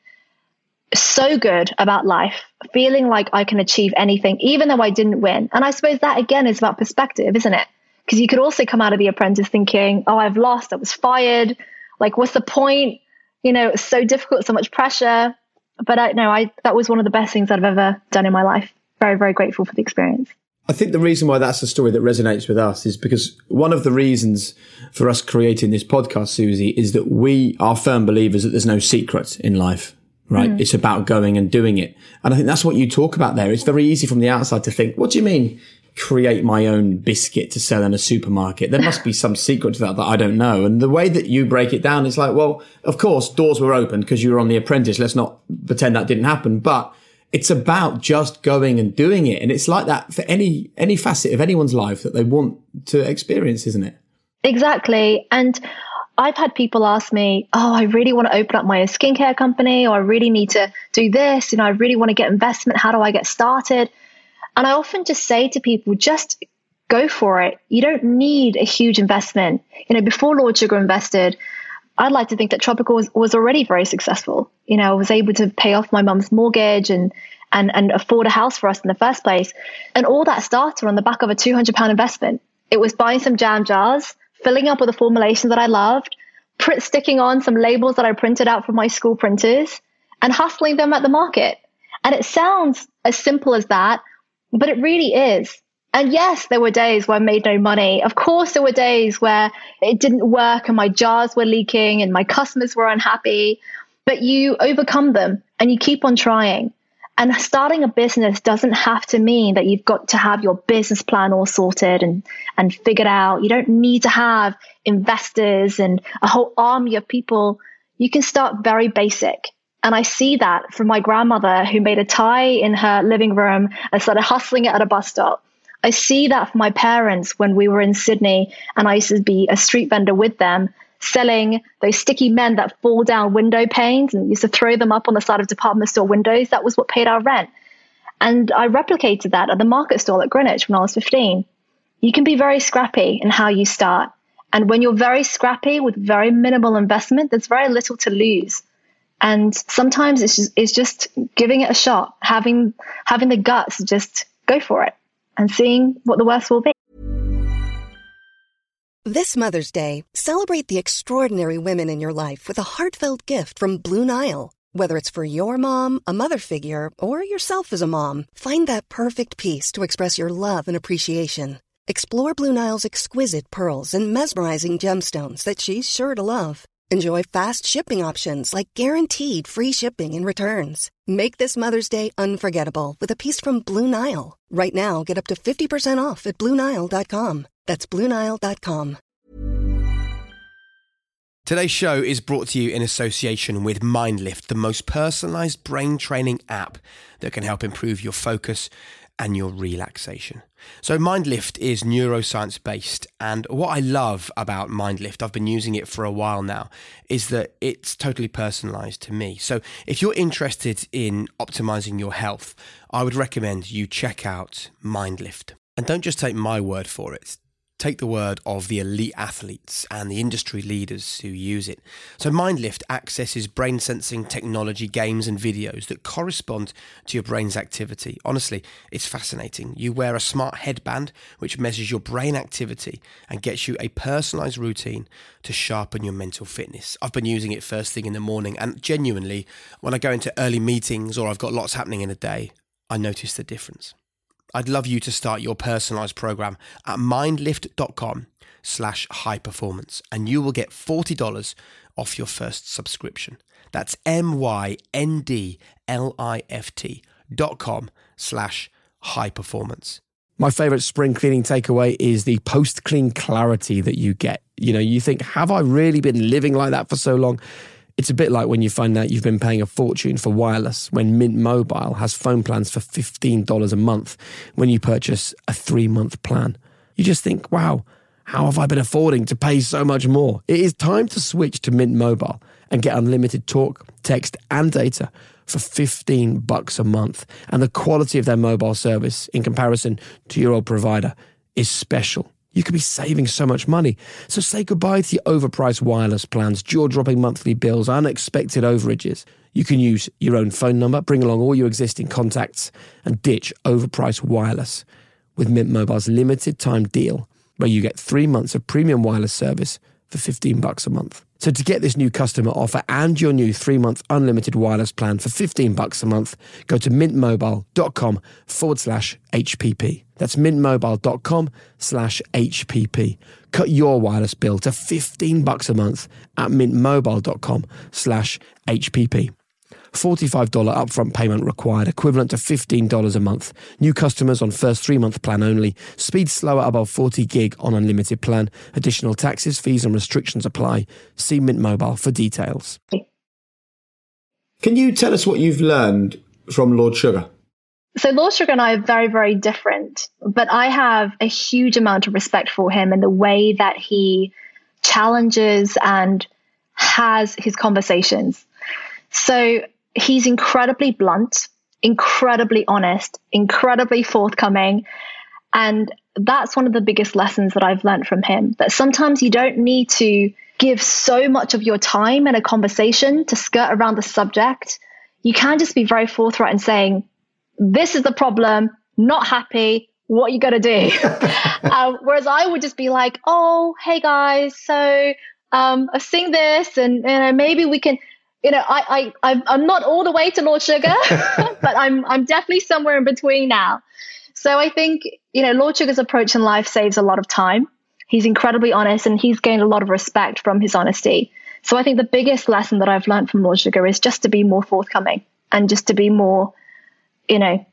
G: so good about life, feeling like I can achieve anything, even though I didn't win. And I suppose that, again, is about perspective, isn't it? Because you could also come out of The Apprentice thinking, oh, I've lost, I was fired. Like, what's the point? You know, it's so difficult, so much pressure. But I no, I that was one of the best things I've ever done in my life. Very, very grateful for the experience.
A: I think the reason why that's a story that resonates with us is because one of the reasons for us creating this podcast, Susie, is that we are firm believers that there's no secret in life, right? Mm. It's about going and doing it. And I think that's what you talk about there. It's very easy from the outside to think, what do you mean create my own biscuit to sell in a supermarket? There must be some secret to that that I don't know. And the way that you break it down is like, well, of course, doors were open because you were on The Apprentice. Let's not pretend that didn't happen. But it's about just going and doing it. And it's like that for any any facet of anyone's life that they want to experience, isn't it?
G: Exactly. And I've had people ask me, oh, I really want to open up my skincare company, or I really need to do this. You know, I really want to get investment. How do I get started? And I often just say to people, just go for it. You don't need a huge investment. You know, before Lord Sugar invested, I'd like to think that Tropical was, was already very successful. You know, I was able to pay off my mum's mortgage and and and afford a house for us in the first place. And all that started on the back of a two hundred pound investment. It was buying some jam jars, filling up with the formulations that I loved, print, sticking on some labels that I printed out from my school printers, and hustling them at the market. And it sounds as simple as that, but it really is. And yes, there were days where I made no money. Of course, there were days where it didn't work and my jars were leaking and my customers were unhappy, but you overcome them and you keep on trying. And starting a business doesn't have to mean that you've got to have your business plan all sorted and, and figured out. You don't need to have investors and a whole army of people. You can start very basic. And I see that from my grandmother who made a tie in her living room and started hustling it at a bus stop. I see that from my parents when we were in Sydney and I used to be a street vendor with them, selling those sticky men that fall down window panes and used to throw them up on the side of department store windows. That was what paid our rent. And I replicated that at the market stall at Greenwich when I was fifteen. You can be very scrappy in how you start. And when you're very scrappy with very minimal investment, there's very little to lose. And sometimes it's just, it's just giving it a shot, having having the guts to just go for it and seeing what the worst will be.
H: This Mother's Day, celebrate the extraordinary women in your life with a heartfelt gift from Blue Nile. Whether it's for your mom, a mother figure, or yourself as a mom, find that perfect piece to express your love and appreciation. Explore Blue Nile's exquisite pearls and mesmerizing gemstones that she's sure to love. Enjoy fast shipping options like guaranteed free shipping and returns. Make this Mother's Day unforgettable with a piece from Blue Nile. Right now, get up to fifty percent off at Blue Nile dot com. That's Blue Nile dot com.
I: Today's show is brought to you in association with MindLift, the most personalised brain training app that can help improve your focus and your relaxation. So MindLift is neuroscience based, and what I love about MindLift, I've been using it for a while now, is that it's totally personalised to me. So if you're interested in optimising your health, I would recommend you check out MindLift. And don't just take my word for it. Take the word of the elite athletes and the industry leaders who use it. So MindLift accesses brain sensing technology, games and videos that correspond to your brain's activity. Honestly, it's fascinating. You wear a smart headband which measures your brain activity and gets you a personalized routine to sharpen your mental fitness. I've been using it first thing in the morning, and genuinely, when I go into early meetings or I've got lots happening in a day, I notice the difference. I'd love you to start your personalized program at mindlift.com slash high performance, and you will get forty dollars off your first subscription. That's M-Y-N-D-L-I-F-T dot com slash high performance.
E: My favorite spring cleaning takeaway is the post-clean clarity that you get. You know, you think, have I really been living like that for so long? It's a bit like when you find out you've been paying a fortune for wireless when Mint Mobile has phone plans for fifteen dollars a month when you purchase a three-month plan. You just think, wow, how have I been affording to pay so much more? It is time to switch to Mint Mobile and get unlimited talk, text and data for fifteen bucks a month. And the quality of their mobile service in comparison to your old provider is special. You could be saving so much money. So say goodbye to your overpriced wireless plans, jaw-dropping monthly bills, unexpected overages. You can use your own phone number, bring along all your existing contacts, and ditch overpriced wireless with Mint Mobile's limited time deal, where you get three months of premium wireless service for fifteen bucks a month. So to get this new customer offer and your new three-month unlimited wireless plan for fifteen bucks a month, go to mintmobile.com forward slash HPP. That's mintmobile.com slash HPP. Cut your wireless bill to fifteen bucks a month at mintmobile.com slash HPP. forty-five dollars upfront payment required, equivalent to fifteen dollars a month. New customers on first three-month plan only. Speed slower above forty gig on unlimited plan. Additional taxes, fees and restrictions apply. See Mint Mobile for details.
A: Can you tell us what you've learned from Lord Sugar?
G: So Lord Sugar and I are very, very different, but I have a huge amount of respect for him and the way that he challenges and has his conversations. So he's incredibly blunt, incredibly honest, incredibly forthcoming. And that's one of the biggest lessons that I've learned from him, that sometimes you don't need to give so much of your time in a conversation to skirt around the subject. You can just be very forthright in saying, this is the problem, not happy, what you got to do? um, whereas I would just be like, oh, hey guys, so um, I've seen this and you know, maybe we can, you know, I, I, I'm not all the way to Lord Sugar, but I'm, I'm definitely somewhere in between now. So I think, you know, Lord Sugar's approach in life saves a lot of time. He's incredibly honest and he's gained a lot of respect from his honesty. So I think the biggest lesson that I've learned from Lord Sugar is just to be more forthcoming and just to be more, you know,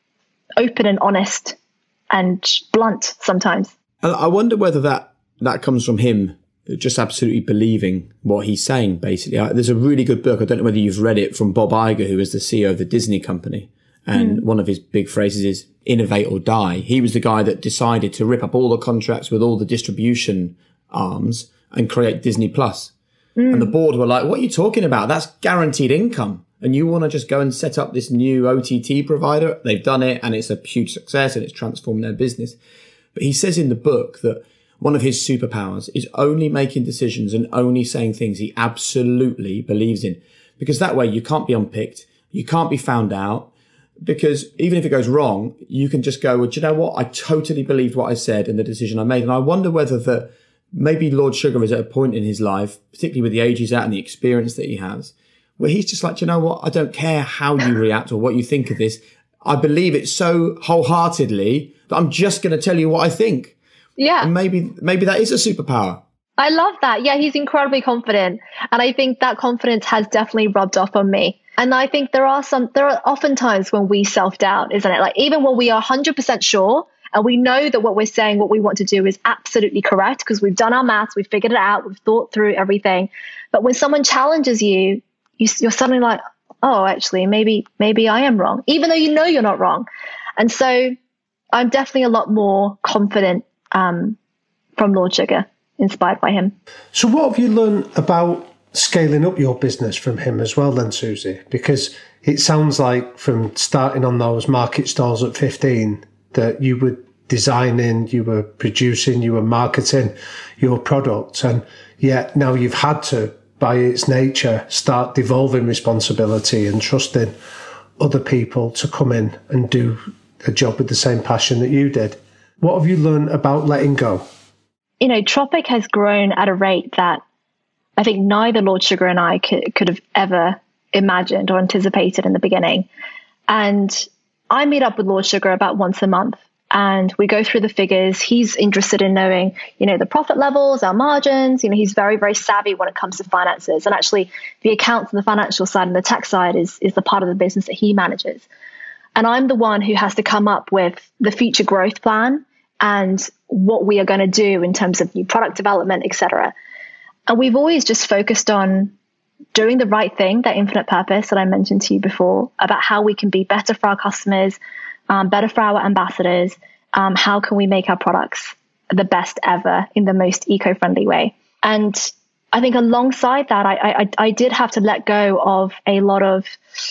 G: open and honest and blunt sometimes.
A: I wonder whether that, that comes from him just absolutely believing what he's saying, basically. There's a really good book, I don't know whether you've read it, from Bob Iger, who is the C E O of the Disney company. And mm. one of his big phrases is innovate or die. He was the guy that decided to rip up all the contracts with all the distribution arms and create Disney Plus. Mm. And the board were like, what are you talking about? That's guaranteed income. And you want to just go and set up this new O T T provider? They've done it and it's a huge success and it's transformed their business. But he says in the book that one of his superpowers is only making decisions and only saying things he absolutely believes in. Because that way you can't be unpicked. You can't be found out. Because even if it goes wrong, you can just go, well, do you know what? I totally believed what I said and the decision I made. And I wonder whether that maybe Lord Sugar is at a point in his life, particularly with the age he's at and the experience that he has, where he's just like, do you know what? I don't care how you react or what you think of this. I believe it so wholeheartedly that I'm just going to tell you what I think.
G: Yeah.
A: And maybe, maybe that is a superpower.
G: I love that. Yeah, he's incredibly confident. And I think that confidence has definitely rubbed off on me. And I think there are some, there are often times when we self-doubt, isn't it? Like even when we are one hundred percent sure and we know that what we're saying, what we want to do is absolutely correct because we've done our maths, we've figured it out, we've thought through everything. But when someone challenges you, you you're suddenly like, oh, actually, maybe, maybe I am wrong, even though you know you're not wrong. And so I'm definitely a lot more confident um, from Lord Sugar, inspired by him.
F: So what have you learned about scaling up your business from him as well then, Susie? Because it sounds like from starting on those market stalls at fifteen that you were designing, you were producing, you were marketing your product, and yet now you've had to, by its nature, start devolving responsibility and trusting other people to come in and do a job with the same passion that you did. What have you learned about letting go?
G: You know, Tropic has grown at a rate that I think neither Lord Sugar and I could, could have ever imagined or anticipated in the beginning. And I meet up with Lord Sugar about once a month and we go through the figures. He's interested in knowing, you know, the profit levels, our margins. You know, he's very, very savvy when it comes to finances. And actually the accounts and the financial side and the tax side is, is the part of the business that he manages. And I'm the one who has to come up with the future growth plan and what we are going to do in terms of new product development, et cetera. And we've always just focused on doing the right thing, that infinite purpose that I mentioned to you before, about how we can be better for our customers, um, better for our ambassadors. Um, how can we make our products the best ever in the most eco-friendly way? And I think alongside that, I, I, I did have to let go of a lot of,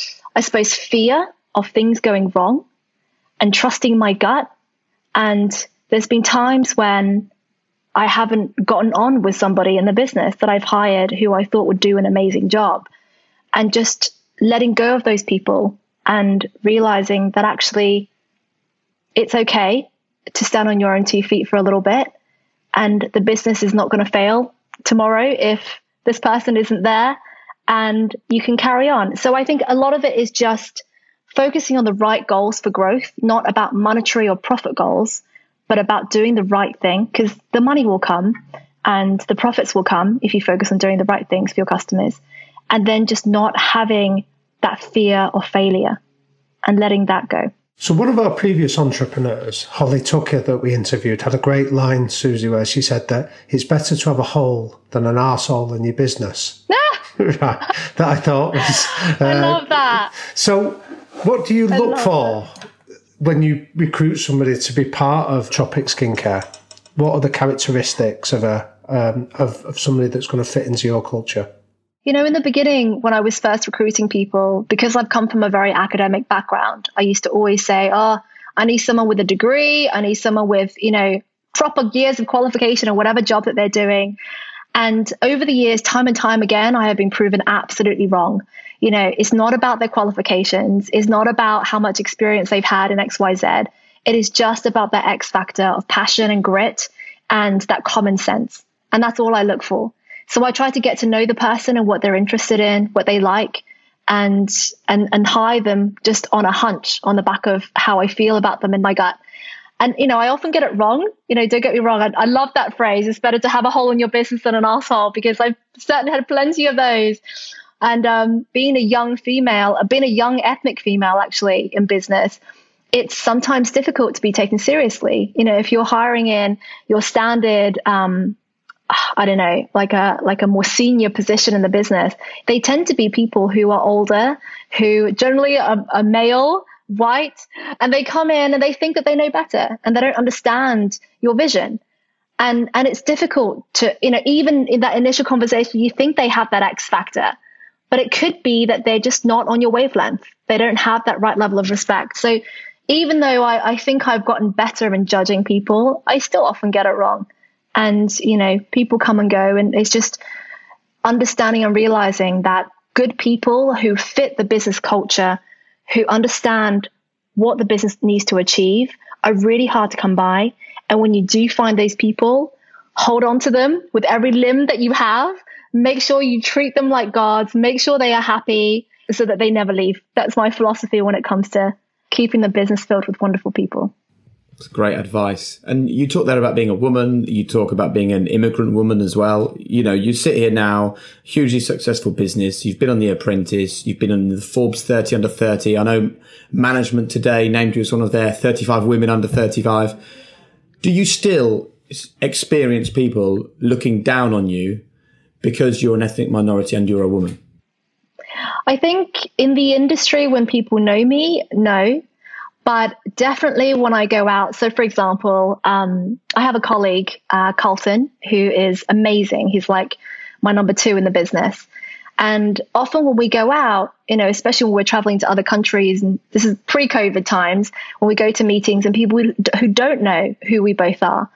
G: I suppose, fear of things going wrong and trusting my gut. And there's been times when I haven't gotten on with somebody in the business that I've hired who I thought would do an amazing job, and just letting go of those people and realizing that actually it's okay to stand on your own two feet for a little bit, and the business is not going to fail tomorrow if this person isn't there, and you can carry on. So I think a lot of it is just focusing on the right goals for growth, not about monetary or profit goals, but about doing the right thing, because the money will come and the profits will come if you focus on doing the right things for your customers. And then just not having that fear of failure and letting that go.
F: So one of our previous entrepreneurs, Holly Tucker, that we interviewed, had a great line, Susie, where she said that it's better to have a hole than an arsehole in your business. Right, that I thought was...
G: Uh, I love that.
F: So what do you look for that when you recruit somebody to be part of Tropic Skincare? What are the characteristics of a um, of, of somebody that's going to fit into your culture?
G: You know, in the beginning, when I was first recruiting people, because I've come from a very academic background, I used to always say, oh, I need someone with a degree. I need someone with, you know, proper years of qualification or whatever job that they're doing. And over the years, time and time again, I have been proven absolutely wrong. You know, it's not about their qualifications. It's not about how much experience they've had in X Y Z. It is just about that X factor of passion and grit and that common sense. And that's all I look for. So I try to get to know the person and what they're interested in, what they like, and and and hire them just on a hunch, on the back of how I feel about them in my gut. And, you know, I often get it wrong. You know, don't get me wrong. I, I love that phrase. It's better to have a hole in your business than an asshole, because I've certainly had plenty of those. And um, being a young female, being a young ethnic female, actually, in business, it's sometimes difficult to be taken seriously. You know, if you're hiring in your standard, um, I don't know, like a like a more senior position in the business, they tend to be people who are older, who generally are, are male, white, and they come in and they think that they know better and they don't understand your vision. And and it's difficult to, you know, even in that initial conversation, you think they have that X factor, but it could be that they're just not on your wavelength. They don't have that right level of respect. So even though I, I think I've gotten better in judging people, I still often get it wrong. And, you know, people come and go, and it's just understanding and realizing that good people who fit the business culture, who understand what the business needs to achieve, are really hard to come by. And when you do find those people, hold on to them with every limb that you have. Make sure you treat them like gods. Make sure they are happy so that they never leave. That's my philosophy when it comes to keeping the business filled with wonderful people.
A: That's great advice. And you talk there about being a woman. You talk about being an immigrant woman as well. You know, you sit here now, hugely successful business. You've been on The Apprentice. You've been on the Forbes thirty under thirty. I know Management Today named you as one of their thirty-five women under thirty-five. Do you still experience people looking down on you because you're an ethnic minority and you're a woman?
G: I think in the industry, when people know me, no. But definitely when I go out, so for example, um, I have a colleague, uh, Carlton, who is amazing. He's like my number two in the business. And often when we go out, you know, especially when we're traveling to other countries, and this is pre-COVID times, when we go to meetings and people who don't know who we both are,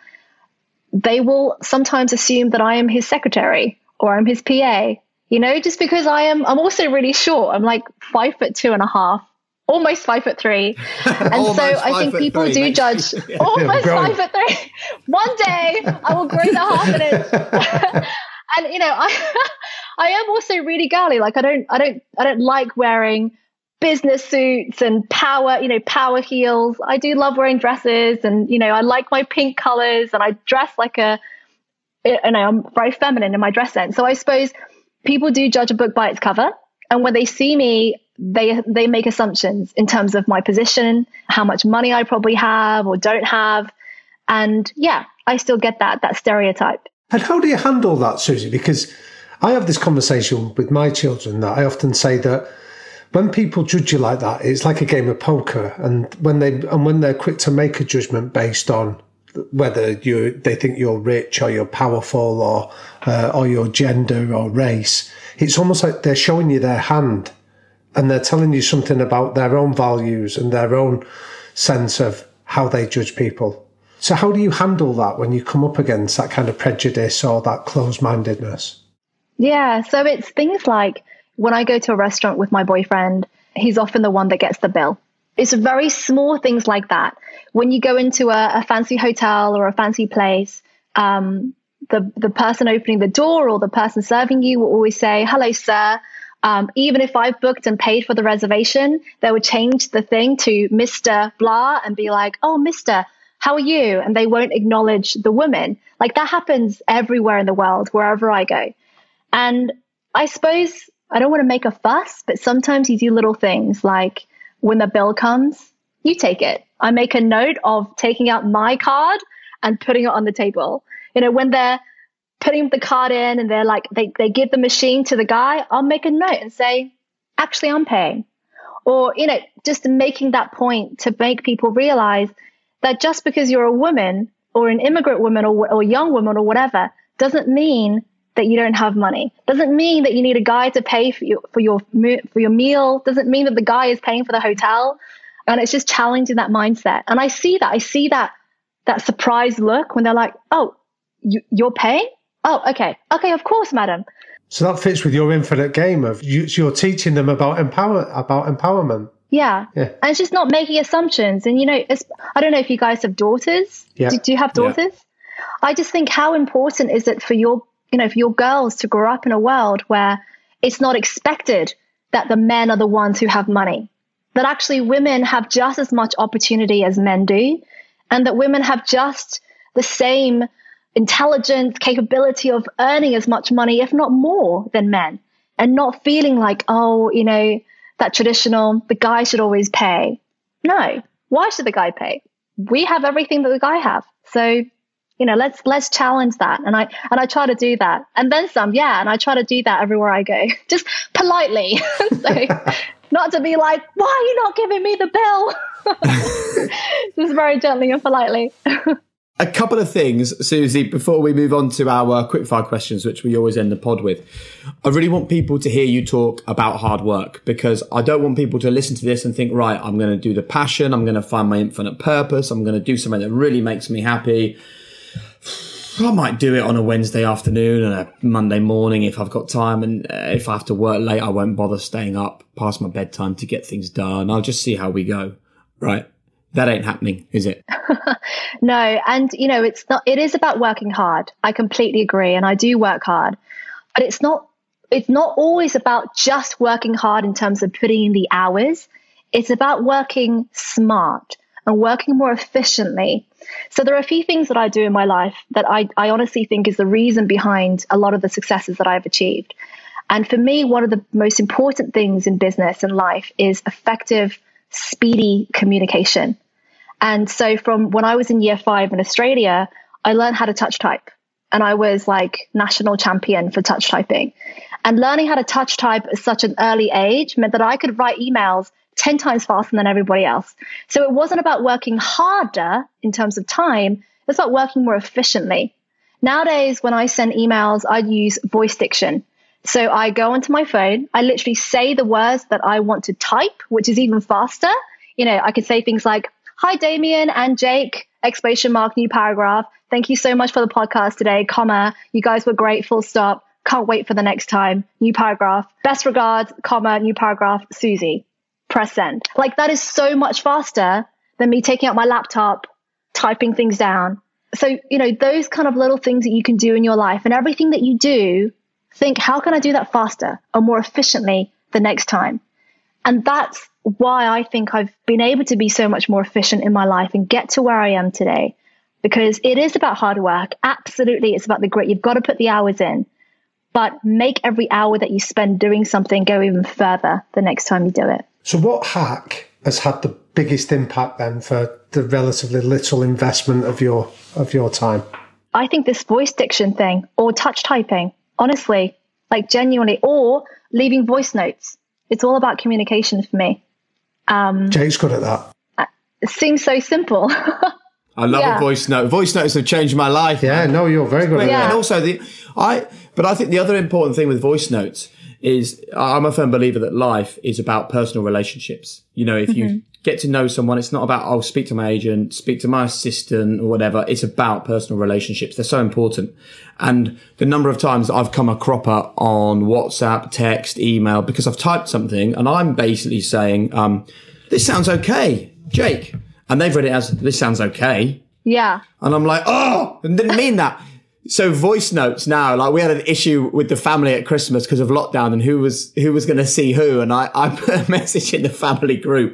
G: they will sometimes assume that I am his secretary or I'm his P A, you know, just because I am, I'm also really short. I'm like five foot two and a half. Almost five foot three. And so I think people three, do mate. judge almost five foot three. One day I will grow that half an inch. And, you know, I I am also really girly. Like I don't I don't I don't like wearing business suits and power, you know, power heels. I do love wearing dresses, and, you know, I like my pink colors, and I dress like a, you know, I'm very feminine in my dress sense. So I suppose people do judge a book by its cover. And when they see me, they they make assumptions in terms of my position, how much money I probably have or don't have. And yeah, I still get that, that stereotype.
F: And how do you handle that, Susie? Because I have this conversation with my children that I often say that when people judge you like that, it's like a game of poker. And when they and when they're quick to make a judgment based on whether you they think you're rich or you're powerful or uh, or your gender or race, it's almost like they're showing you their hand and they're telling you something about their own values and their own sense of how they judge people. So how do you handle that when you come up against that kind of prejudice or that closed-mindedness? Yeah, so it's things like when I go to a restaurant with my boyfriend, he's often the one that gets the bill. It's very small things like that. When you go into a, a fancy hotel or a fancy place, um, the, the person opening the door or the person serving you will always say, "Hello, sir." Um, even if I've booked and paid for the reservation, they would change the thing to Mister Blah and be like, "Oh, Mister, how are you?" And they won't acknowledge the woman. Like that happens everywhere in the world, wherever I go. And I suppose I don't want to make a fuss, but sometimes you do little things like when the bill comes, you take it. I make a note of taking out my card and putting it on the table. You know, when they're putting the card in and they're like, they, they give the machine to the guy, I'll make a note and say, actually, I'm paying. Or, you know, just making that point to make people realize that just because you're a woman or an immigrant woman or, or young woman or whatever,
G: doesn't mean that you don't have money. Doesn't mean that you need a guy to pay for your for your for your meal. Doesn't mean that the guy is paying for the hotel. And it's just challenging that mindset. And I see that. I see that that surprised look when they're like, "Oh, you, you're paying? Oh, okay, okay, of course, madam."
F: So that fits with your infinite game of you, you're teaching them about empower about empowerment.
G: Yeah. yeah, and it's just not making assumptions. And you know, it's, I don't know if you guys have daughters.
F: Yeah.
G: Do, do you have daughters? Yeah. I just think how important is it for your you know, for your girls to grow up in a world where it's not expected that the men are the ones who have money, that actually women have just as much opportunity as men do, and that women have just the same intelligence, capability of earning as much money, if not more than men, and not feeling like, oh, you know, that traditional, the guy should always pay. No, why should the guy pay? We have everything that the guy have. So, you know, let's let's challenge that. And I and I try to do that. And then some, yeah. And I try to do that everywhere I go. Just politely. So not to be like, why are you not giving me the bill? Just very gently and politely.
A: A couple of things, Susie, before we move on to our quickfire questions, which we always end the pod with. I really want people to hear you talk about hard work, because I don't want people to listen to this and think, right, I'm going to do the passion. I'm going to find my infinite purpose. I'm going to do something that really makes me happy. I might do it on a Wednesday afternoon and a Monday morning if I've got time. And if I have to work late, I won't bother staying up past my bedtime to get things done. I'll just see how we go. Right. That ain't happening, is it?
G: No. And, you know, it's not, it is about working hard. I completely agree. And I do work hard, but it's not, it's not always about just working hard in terms of putting in the hours. It's about working smart and working more efficiently. So there are a few things that I do in my life that I, I honestly think is the reason behind a lot of the successes that I've achieved. And for me, one of the most important things in business and life is effective, speedy communication. And so from when I was in year five in Australia, I learned how to touch type. And I was like national champion for touch typing. And learning how to touch type at such an early age meant that I could write emails ten times faster than everybody else. So it wasn't about working harder in terms of time. It's about working more efficiently. Nowadays, when I send emails, I use voice diction. So I go onto my phone, I literally say the words that I want to type, which is even faster. You know, I could say things like, hi, Damien and Jake, exclamation mark, new paragraph. Thank you so much for the podcast today, comma, you guys were great, full stop. Can't wait for the next time, new paragraph. Best regards, comma, new paragraph, Susie. Press send. Like that is so much faster than me taking out my laptop, typing things down. So, you know, those kind of little things that you can do in your life, and everything that you do, think, how can I do that faster or more efficiently the next time? And that's why I think I've been able to be so much more efficient in my life and get to where I am today, because it is about hard work. Absolutely. It's about the grit. You've got to put the hours in, but make every hour that you spend doing something go even further the next time you do it.
F: So what hack has had the biggest impact then for the relatively little investment of your of your time?
G: I think this voice diction thing, or touch typing, honestly, like genuinely, or leaving voice notes. It's all about communication for me. Um,
F: Jake's good at that.
G: It seems so simple.
A: I love yeah. a voice note. Voice notes have changed my life.
F: Yeah, man. No, you're very good at
G: yeah.
F: that.
A: And also, the I. But I think the other important thing with voice notes is I'm a firm believer that life is about personal relationships. You know, if mm-hmm. you get to know someone, it's not about, oh, speak to my agent, speak to my assistant or whatever. It's about personal relationships. They're so important. And the number of times that I've come a cropper on WhatsApp, text, email, because I've typed something and I'm basically saying, um, this sounds okay, Jake. And they've read it as, this sounds okay.
G: Yeah.
A: And I'm like, oh, I didn't mean that. So voice notes now, like we had an issue with the family at Christmas because of lockdown and who was who was going to see who. And I, I put a message in the family group.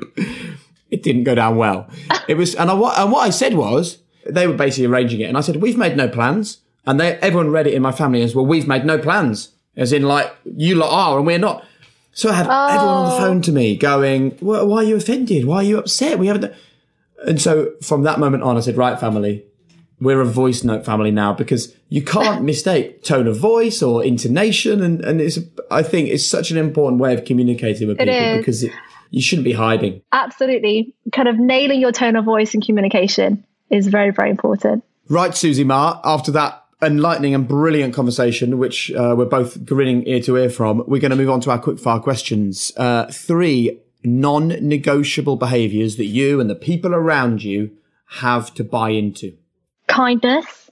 A: It didn't go down well. It was, and, I, and what I said was, they were basically arranging it. And I said, we've made no plans. And they everyone read it in my family as, well, we've made no plans. As in like, you lot are and we're not. So I had oh. everyone on the phone to me going, well, why are you offended? Why are you upset? We haven't. And so from that moment on, I said, right, family, we're a voice note family now, because you can't mistake tone of voice or intonation. And, and it's, I think it's such an important way of communicating with
G: it
A: people
G: is.
A: because it, you shouldn't be hiding.
G: Absolutely. Kind of nailing your tone of voice and communication is very, very important.
A: Right, Susie Ma, after that enlightening and brilliant conversation, which uh, we're both grinning ear to ear from. We're going to move on to our quickfire questions. Uh, three non-negotiable behaviours that you and the people around you have to buy into.
G: Kindness,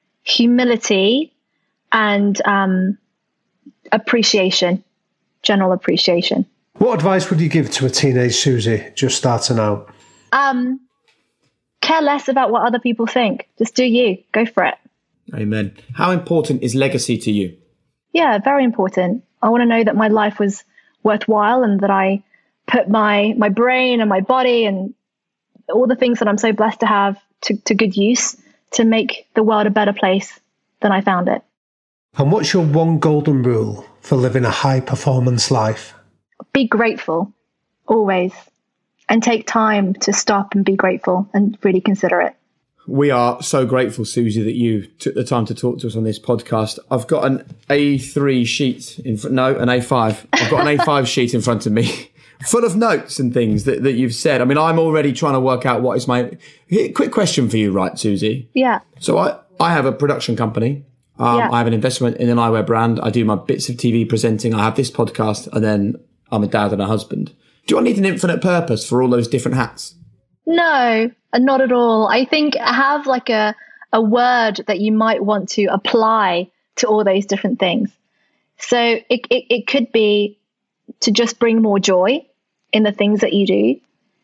G: humility, and um, appreciation, general appreciation.
F: What advice would you give to a teenage Susie just starting out?
G: Um, care less about what other people think. Just do you. Go for it.
A: Amen. How important is legacy to you?
G: Yeah, very important. I want to know that my life was worthwhile and that I put my my brain and my body and all the things that I'm so blessed to have to, to good use to make the world a better place than I found it.
F: And what's your one golden rule for living a high-performance life?
G: Be grateful, always, and take time to stop and be grateful and really consider it.
A: We are so grateful, Susie, that you took the time to talk to us on this podcast. I've got an A three sheet in front, no, an A five. I've got an A five sheet in front of me, full of notes and things that, that you've said. I mean, I'm already trying to work out what is my... Quick question for you, right, Susie?
G: Yeah.
A: So I, I have a production company. Um,
G: yeah.
A: I have an investment in an eyewear brand. I do my bits of T V presenting. I have this podcast, and then I'm a dad and a husband. Do I need an infinite purpose for all those different hats?
G: No, not at all. I think have like a, a word that you might want to apply to all those different things. So it, it, it could be to just bring more joy in the things that you do.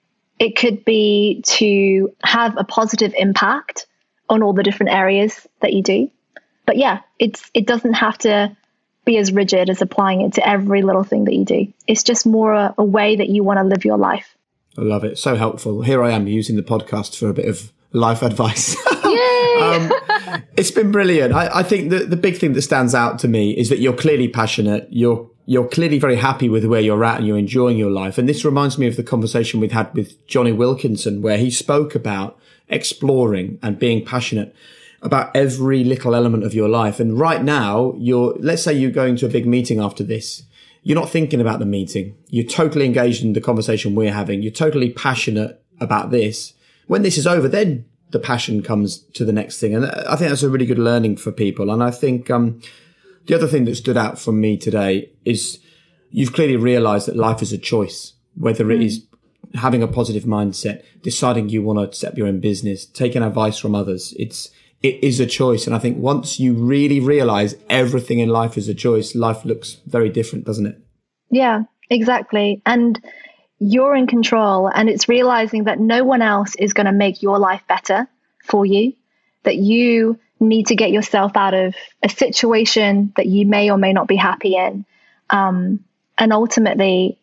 G: It could be to have a positive impact on all the different areas that you do. But yeah, it's it doesn't have to be as rigid as applying it to every little thing that you do. It's just more a, a way that you want to live your life.
A: I love it. So helpful. Here I am using the podcast for a bit of life advice.
G: Yay!
A: um, it's been brilliant. I, I think that the big thing that stands out to me is that you're clearly passionate. You're you're clearly very happy with where you're at and you're enjoying your life. And this reminds me of the conversation we'd had with Johnny Wilkinson, where he spoke about exploring and being passionate about every little element of your life. And right now, you're, let's say you're going to a big meeting after this. You're not thinking about the meeting. You're totally engaged in the conversation we're having. You're totally passionate about this. When this is over, then the passion comes to the next thing. And I think that's a really good learning for people. And I think um, the other thing that stood out from me today is you've clearly realized that life is a choice, whether it is having a positive mindset, deciding you want to set up your own business, taking advice from others. It's, It is a choice. And I think once you really realize everything in life is a choice, life looks very different, doesn't it?
G: Yeah, exactly. And you're in control. And it's realizing that no one else is going to make your life better for you, that you need to get yourself out of a situation that you may or may not be happy in. Um, and ultimately,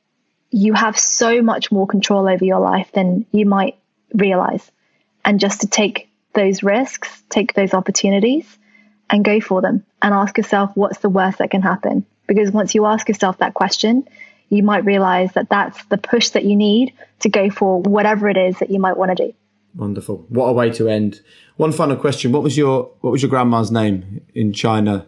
G: you have so much more control over your life than you might realize. And just to take those risks, take those opportunities and go for them and ask yourself, what's the worst that can happen? Because once you ask yourself that question, you might realize that that's the push that you need to go for whatever it is that you might want to do.
A: Wonderful. What a way to end. One final question. What was your, what was your grandma's name in China?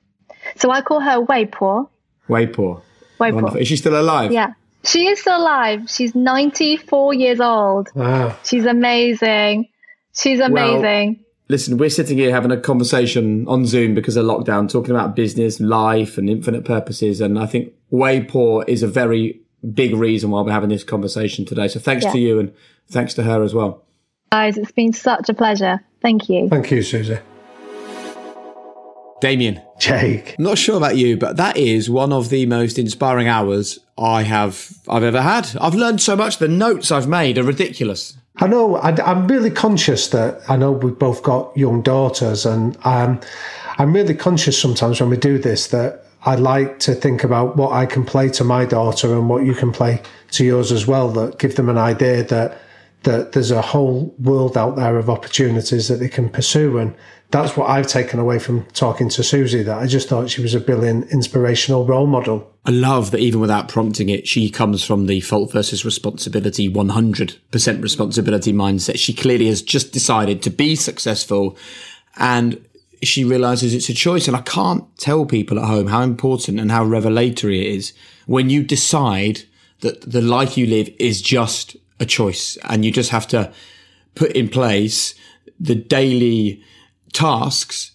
G: So I call her Wei Po.
A: Wei Po.
G: Wei Po.
A: Is she still alive?
G: Yeah. She is still alive. She's ninety-four years old.
F: Wow.
G: She's amazing. She's amazing.
A: Well, listen, we're sitting here having a conversation on Zoom because of lockdown, talking about business, life and infinite purposes. And I think Wei Po is a very big reason why we're having this conversation today. So thanks yeah. to you and thanks to her as well.
G: Guys, it's been such a pleasure. Thank you.
F: Thank you, Susie.
A: Damien.
F: Jake.
A: Not sure about you, but that is one of the most inspiring hours I have, I've ever had. I've learned so much. The notes I've made are ridiculous.
F: I know, I, I'm really conscious that, I know we've both got young daughters, and um, I'm really conscious sometimes when we do this that I like to think about what I can play to my daughter and what you can play to yours as well, that give them an idea that that there's a whole world out there of opportunities that they can pursue. And that's what I've taken away from talking to Susie, that I just thought she was a brilliant, inspirational role model.
A: I love that even without prompting it, she comes from the fault versus responsibility, one hundred percent responsibility mindset. She clearly has just decided to be successful and she realizes it's a choice. And I can't tell people at home how important and how revelatory it is when you decide that the life you live is just a choice and you just have to put in place the daily tasks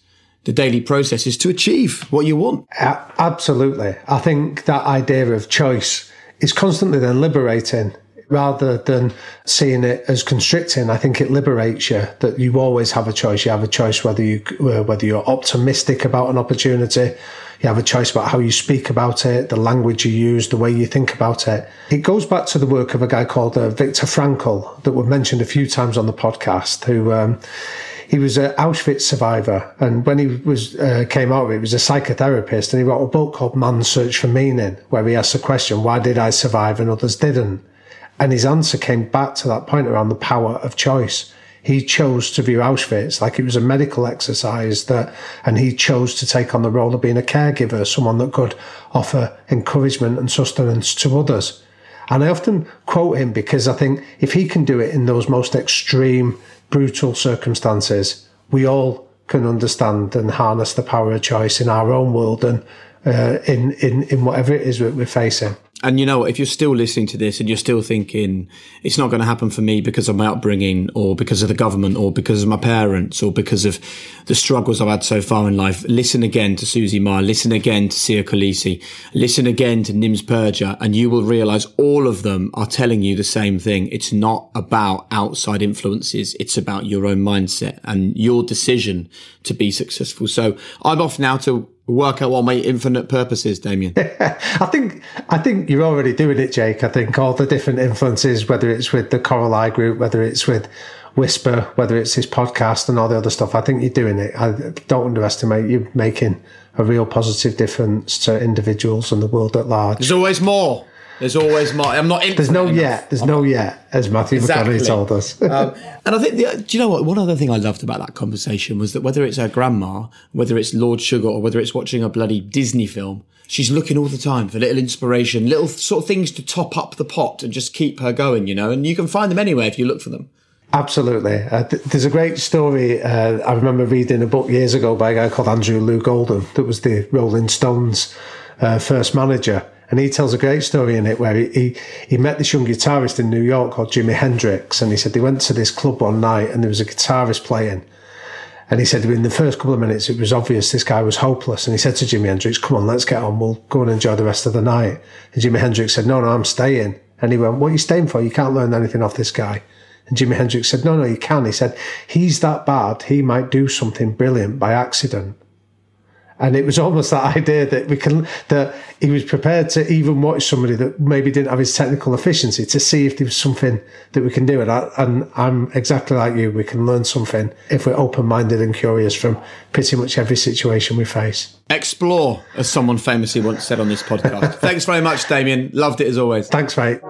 A: the daily process is to achieve what you want.
F: Uh, absolutely. I think that idea of choice is constantly then liberating rather than seeing it as constricting. I think it liberates you, that you always have a choice. You have a choice whether you whether you're optimistic about an opportunity. You have a choice about how you speak about it, the language you use, the way you think about it. It goes back to the work of a guy called uh, Viktor Frankl that we've mentioned a few times on the podcast, who um, he was an Auschwitz survivor. And when he was uh, came out of it, he was a psychotherapist, and he wrote a book called Man's Search for Meaning, where he asked the question, why did I survive and others didn't? And his answer came back to that point around the power of choice. He chose to view Auschwitz like it was a medical exercise, that, and he chose to take on the role of being a caregiver, someone that could offer encouragement and sustenance to others. And I often quote him because I think if he can do it in those most extreme, brutal circumstances, we all can understand and harness the power of choice in our own world and uh, in, in, in whatever it is that we're facing.
A: And you know, if you're still listening to this and you're still thinking it's not going to happen for me because of my upbringing or because of the government or because of my parents or because of the struggles I've had so far in life, listen again to Susie Meyer, listen again to Siya Kolisi, listen again to Nims Purja, and you will realize all of them are telling you the same thing. It's not about outside influences. It's about your own mindset and your decision to be successful. So I'm off now to work out what my infinite purpose is, Damien.
F: I think I think you're already doing it, Jake. I think all the different influences, whether it's with the Coral Eye Group, whether it's with Whisper, whether it's this podcast and all the other stuff, I think you're doing it. I don't underestimate you making a real positive difference to individuals and the world at large.
A: There's always more. There's always more. I'm not.
F: There's no enough. yet. There's I'm no not. yet, as Matthew exactly. McConaughey told us.
A: um, and I think, the, do you know what? One other thing I loved about that conversation was that whether it's her grandma, whether it's Lord Sugar, or whether it's watching a bloody Disney film, she's looking all the time for little inspiration, little sort of things to top up the pot and just keep her going, you know. And you can find them anywhere if you look for them.
F: Absolutely. Uh, th- there's a great story. Uh, I remember reading a book years ago by a guy called Andrew Lou Golden that was the Rolling Stones' uh, first manager. And he tells a great story in it where he, he, he met this young guitarist in New York called Jimi Hendrix. And he said they went to this club one night and there was a guitarist playing. And he said in the first couple of minutes, it was obvious this guy was hopeless. And he said to Jimi Hendrix, come on, let's get on. We'll go and enjoy the rest of the night. And Jimi Hendrix said, no, no, I'm staying. And he went, what are you staying for? You can't learn anything off this guy. And Jimi Hendrix said, no, no, you can. He said, he's that bad. He might do something brilliant by accident. And it was almost that idea that we can, that he was prepared to even watch somebody that maybe didn't have his technical efficiency to see if there was something that we can do. And, I, and I'm exactly like you. We can learn something if we're open-minded and curious from pretty much every situation we face.
A: Explore, as someone famously once said on this podcast. Thanks very much, Damien. Loved it as always.
F: Thanks, mate.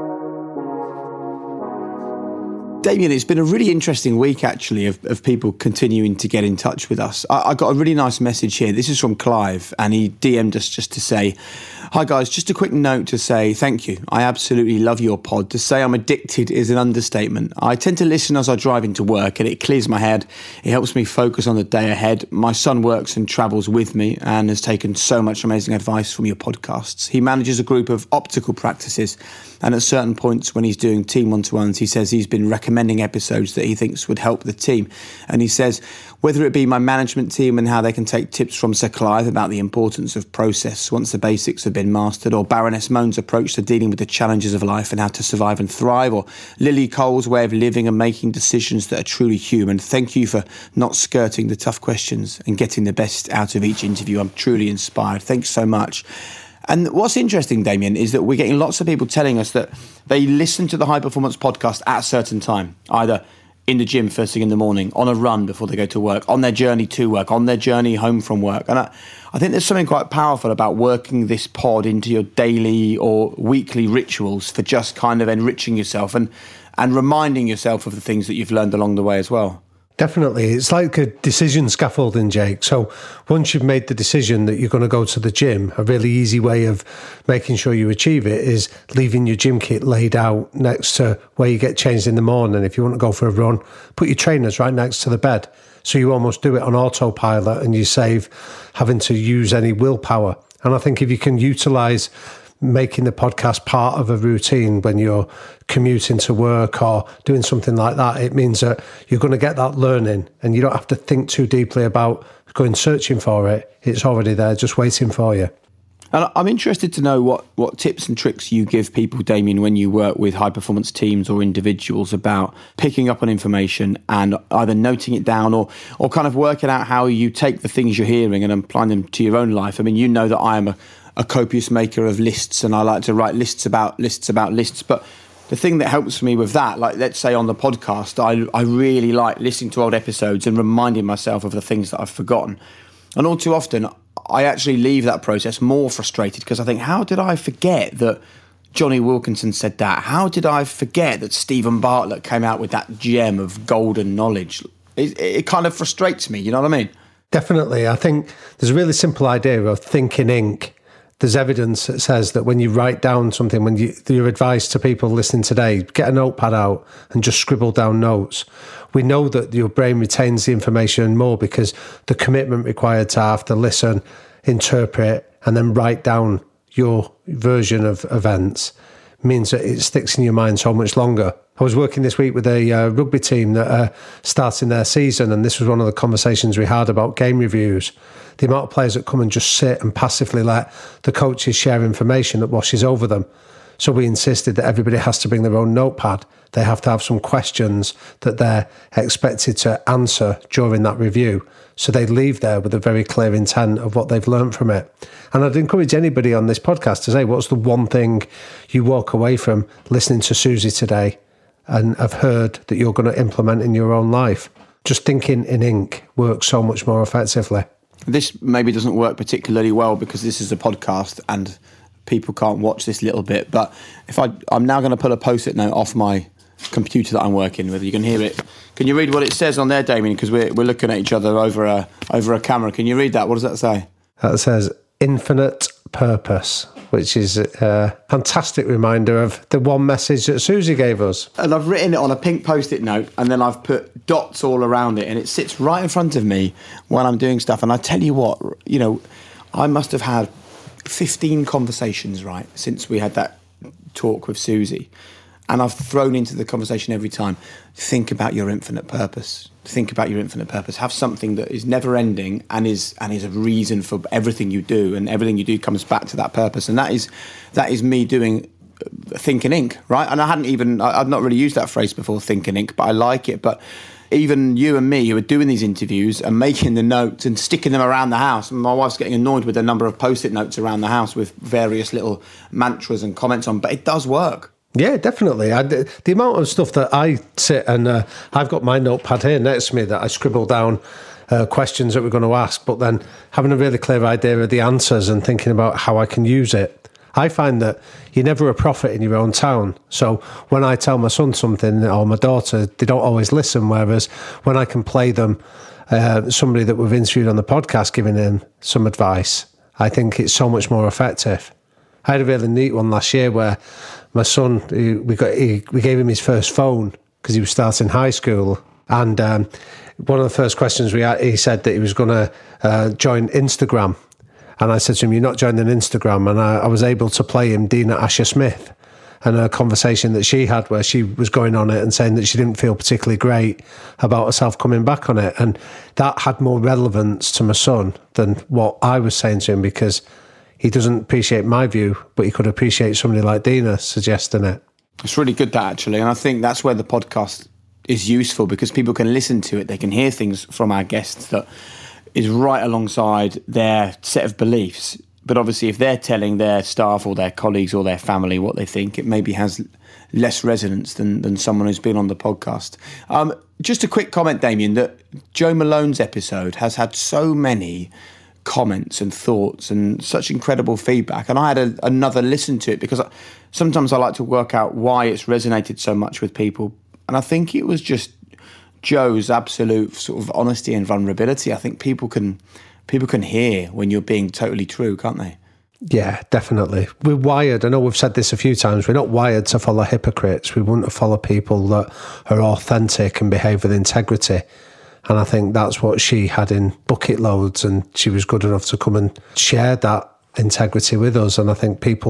A: Damien, it's been a really interesting week, actually, of, of people continuing to get in touch with us. I, I got a really nice message here. This is from Clive, and he D M'd us just to say, hi, guys, just a quick note to say thank you. I absolutely love your pod. To say I'm addicted is an understatement. I tend to listen as I drive into work, and it clears my head. It helps me focus on the day ahead. My son works and travels with me and has taken so much amazing advice from your podcasts. He manages a group of optical practices, and at certain points when he's doing team one-to-ones, he says he's been recommending episodes that he thinks would help the team. And he says, whether it be my management team and how they can take tips from Sir Clive about the importance of process once the basics have been mastered, or Baroness Moan's approach to dealing with the challenges of life and how to survive and thrive, or Lily Cole's way of living and making decisions that are truly human. Thank you for not skirting the tough questions and getting the best out of each interview. I'm truly inspired. Thanks so much. And what's interesting, Damien, is that we're getting lots of people telling us that they listen to the High Performance Podcast at a certain time, either in the gym first thing in the morning, on a run before they go to work, on their journey to work, on their journey home from work. And I, I think there's something quite powerful about working this pod into your daily or weekly rituals for just kind of enriching yourself and, and reminding yourself of the things that you've learned along the way as well.
F: Definitely. It's like a decision scaffolding, Jake. So once you've made the decision that you're going to go to the gym, a really easy way of making sure you achieve it is leaving your gym kit laid out next to where you get changed in the morning. If you want to go for a run, put your trainers right next to the bed. So you almost do it on autopilot and you save having to use any willpower. And I think if you can utilise making the podcast part of a routine when you're commuting to work or doing something like that, it means that you're going to get that learning and you don't have to think too deeply about going searching for it. It's already there, just waiting for you.
A: And I'm interested to know what, what tips and tricks you give people, Damien, when you work with high-performance teams or individuals about picking up on information and either noting it down or or kind of working out how you take the things you're hearing and applying them to your own life. I mean, you know that I am a, a copious maker of lists and I like to write lists about lists about lists. But the thing that helps me with that, like let's say on the podcast, I, I really like listening to old episodes and reminding myself of the things that I've forgotten. And all too often, I actually leave that process more frustrated because I think, how did I forget that Johnny Wilkinson said that? How did I forget that Stephen Bartlett came out with that gem of golden knowledge? It, it kind of frustrates me, you know what I mean?
F: Definitely. I think there's a really simple idea of think in ink. There's evidence that says that when you write down something, when you, your advice to people listening today, get a notepad out and just scribble down notes. We know that your brain retains the information more because the commitment required to have to listen, interpret, and then write down your version of events means that it sticks in your mind so much longer. I was working this week with a uh, rugby team that are starting their season, and this was one of the conversations we had about game reviews. The amount of players that come and just sit and passively let the coaches share information that washes over them. So we insisted that everybody has to bring their own notepad. They have to have some questions that they're expected to answer during that review. So they leave there with a very clear intent of what they've learned from it. And I'd encourage anybody on this podcast to say, what's the one thing you walk away from listening to Susie today and have heard that you're going to implement in your own life? Just thinking in ink works so much more effectively.
A: This maybe doesn't work particularly well because this is a podcast and people can't watch this little bit. But if I, I'm now going to put a post-it note off my computer that I'm working with. You can hear it. Can you read what it says on there, Damien? Because we're we're looking at each other over a over a camera. Can you read that? What does that say?
F: That says infinite purpose, which is a fantastic reminder of the one message that Susie gave us.
A: And I've written it on a pink post-it note, and then I've put dots all around it, and it sits right in front of me while I'm doing stuff. And I tell you what, you know, I must have had fifteen conversations, right, since we had that talk with Susie. And I've thrown into the conversation every time, think about your infinite purpose. Think about your infinite purpose. Have something that is never ending and is and is a reason for everything you do, and everything you do comes back to that purpose. And that is that is me doing think in ink, right? And I hadn't even, I've not really used that phrase before, think in ink, but I like it. But even you and me who are doing these interviews and making the notes and sticking them around the house. My wife's getting annoyed with the number of post-it notes around the house with various little mantras and comments on, but it does work.
F: Yeah, definitely. I, the amount of stuff that I sit and uh, I've got my notepad here next to me that I scribble down uh, questions that we're going to ask, but then having a really clear idea of the answers and thinking about how I can use it. I find that you're never a prophet in your own town. So when I tell my son something or my daughter, they don't always listen, whereas when I can play them uh, somebody that we've interviewed on the podcast giving them some advice, I think it's so much more effective. I had a really neat one last year where my son, he, we got he, we gave him his first phone because he was starting high school, and um, one of the first questions we had, he said that he was going to uh, join Instagram, and I said to him, "You're not joining Instagram," and I, I was able to play him Dina Asher Smith and a conversation that she had where she was going on it and saying that she didn't feel particularly great about herself coming back on it, and that had more relevance to my son than what I was saying to him because he doesn't appreciate my view, but he could appreciate somebody like Dina suggesting it.
A: It's really good, that, actually. And I think that's where the podcast is useful because people can listen to it. They can hear things from our guests that is right alongside their set of beliefs. But obviously, if they're telling their staff or their colleagues or their family what they think, it maybe has less resonance than, than someone who's been on the podcast. Um, just a quick comment, Damien, that Joe Malone's episode has had so many comments and thoughts and such incredible feedback, and I had a, another listen to it because I, sometimes I like to work out why it's resonated so much with people, and I think it was just Joe's absolute sort of honesty and vulnerability. I think people can people can hear when you're being totally true, can't they?
F: Yeah, definitely. We're wired, I know we've said this a few times, we're not wired to follow hypocrites. We want to follow people that are authentic and behave with integrity. And I think that's what she had in bucket loads, and she was good enough to come and share that integrity with us. And I think people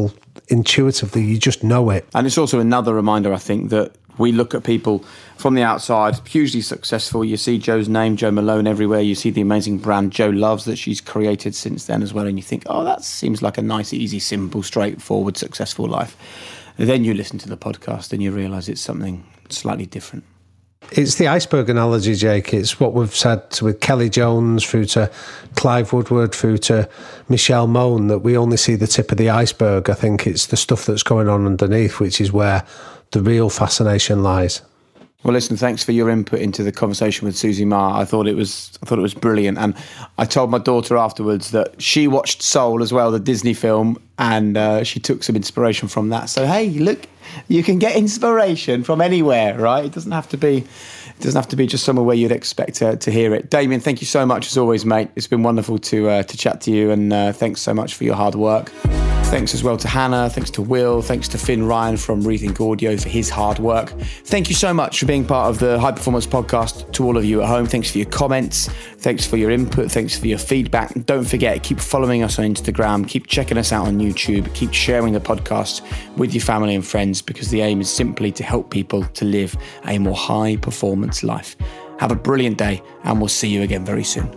F: intuitively, you just know it.
A: And it's also another reminder, I think, that we look at people from the outside, hugely successful. You see Jo's name, Jo Malone, everywhere. You see the amazing brand Jo loves that she's created since then as well. And you think, oh, that seems like a nice, easy, simple, straightforward, successful life. And then you listen to the podcast and you realise it's something slightly different.
F: It's the iceberg analogy, Jake. It's what we've said with Kelly Jones through to Clive Woodward through to Michelle Mone, that we only see the tip of the iceberg. I think it's the stuff that's going on underneath, which is where the real fascination lies.
A: Well, listen, thanks for your input into the conversation with Susie Ma. I thought it was I thought it was brilliant. And I told my daughter afterwards that she watched Soul as well, the Disney film, and uh, she took some inspiration from that. So, hey, look, you can get inspiration from anywhere, right? It doesn't have to be it doesn't have to be just somewhere where you'd expect to, to hear it. Damien, thank you so much as always, mate. It's been wonderful to uh, to chat to you, and uh, thanks so much for your hard work. Thanks as well to Hannah, thanks to Will, thanks to Finn Ryan from Rethink Audio for his hard work. Thank you so much for being part of the High Performance Podcast. To all of you at home, thanks for your comments, thanks for your input, thanks for your feedback. And don't forget, keep following us on Instagram, keep checking us out on YouTube, keep sharing the podcast with your family and friends, because the aim is simply to help people to live a more high performance life. Have a brilliant day, and we'll see you again very soon.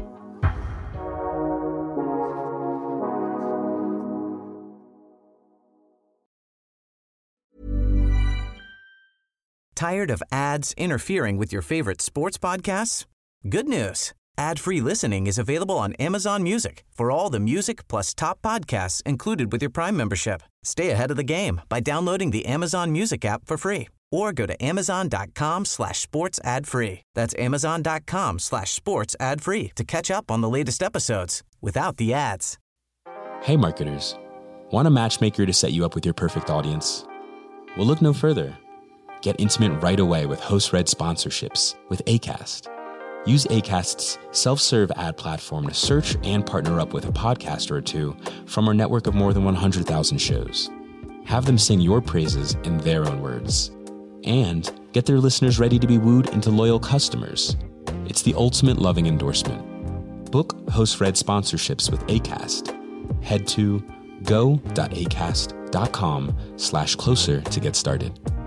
D: Tired of ads interfering with your favorite sports podcasts? Good news. Ad-free listening is available on Amazon Music for all the music plus top podcasts included with your Prime membership. Stay ahead of the game by downloading the Amazon Music app for free, or go to amazon.com slash sports ad free. That's amazon.com slash sports ad free to catch up on the latest episodes without the ads.
J: Hey marketers, want a matchmaker to set you up with your perfect audience? Well, look no further. Get intimate right away with host-read sponsorships with Acast. Use Acast's self-serve ad platform to search and partner up with a podcaster or two from our network of more than one hundred thousand shows. Have them sing your praises in their own words. And get their listeners ready to be wooed into loyal customers. It's the ultimate loving endorsement. Book host-read sponsorships with Acast. Head to go.acast.com slash closer to get started.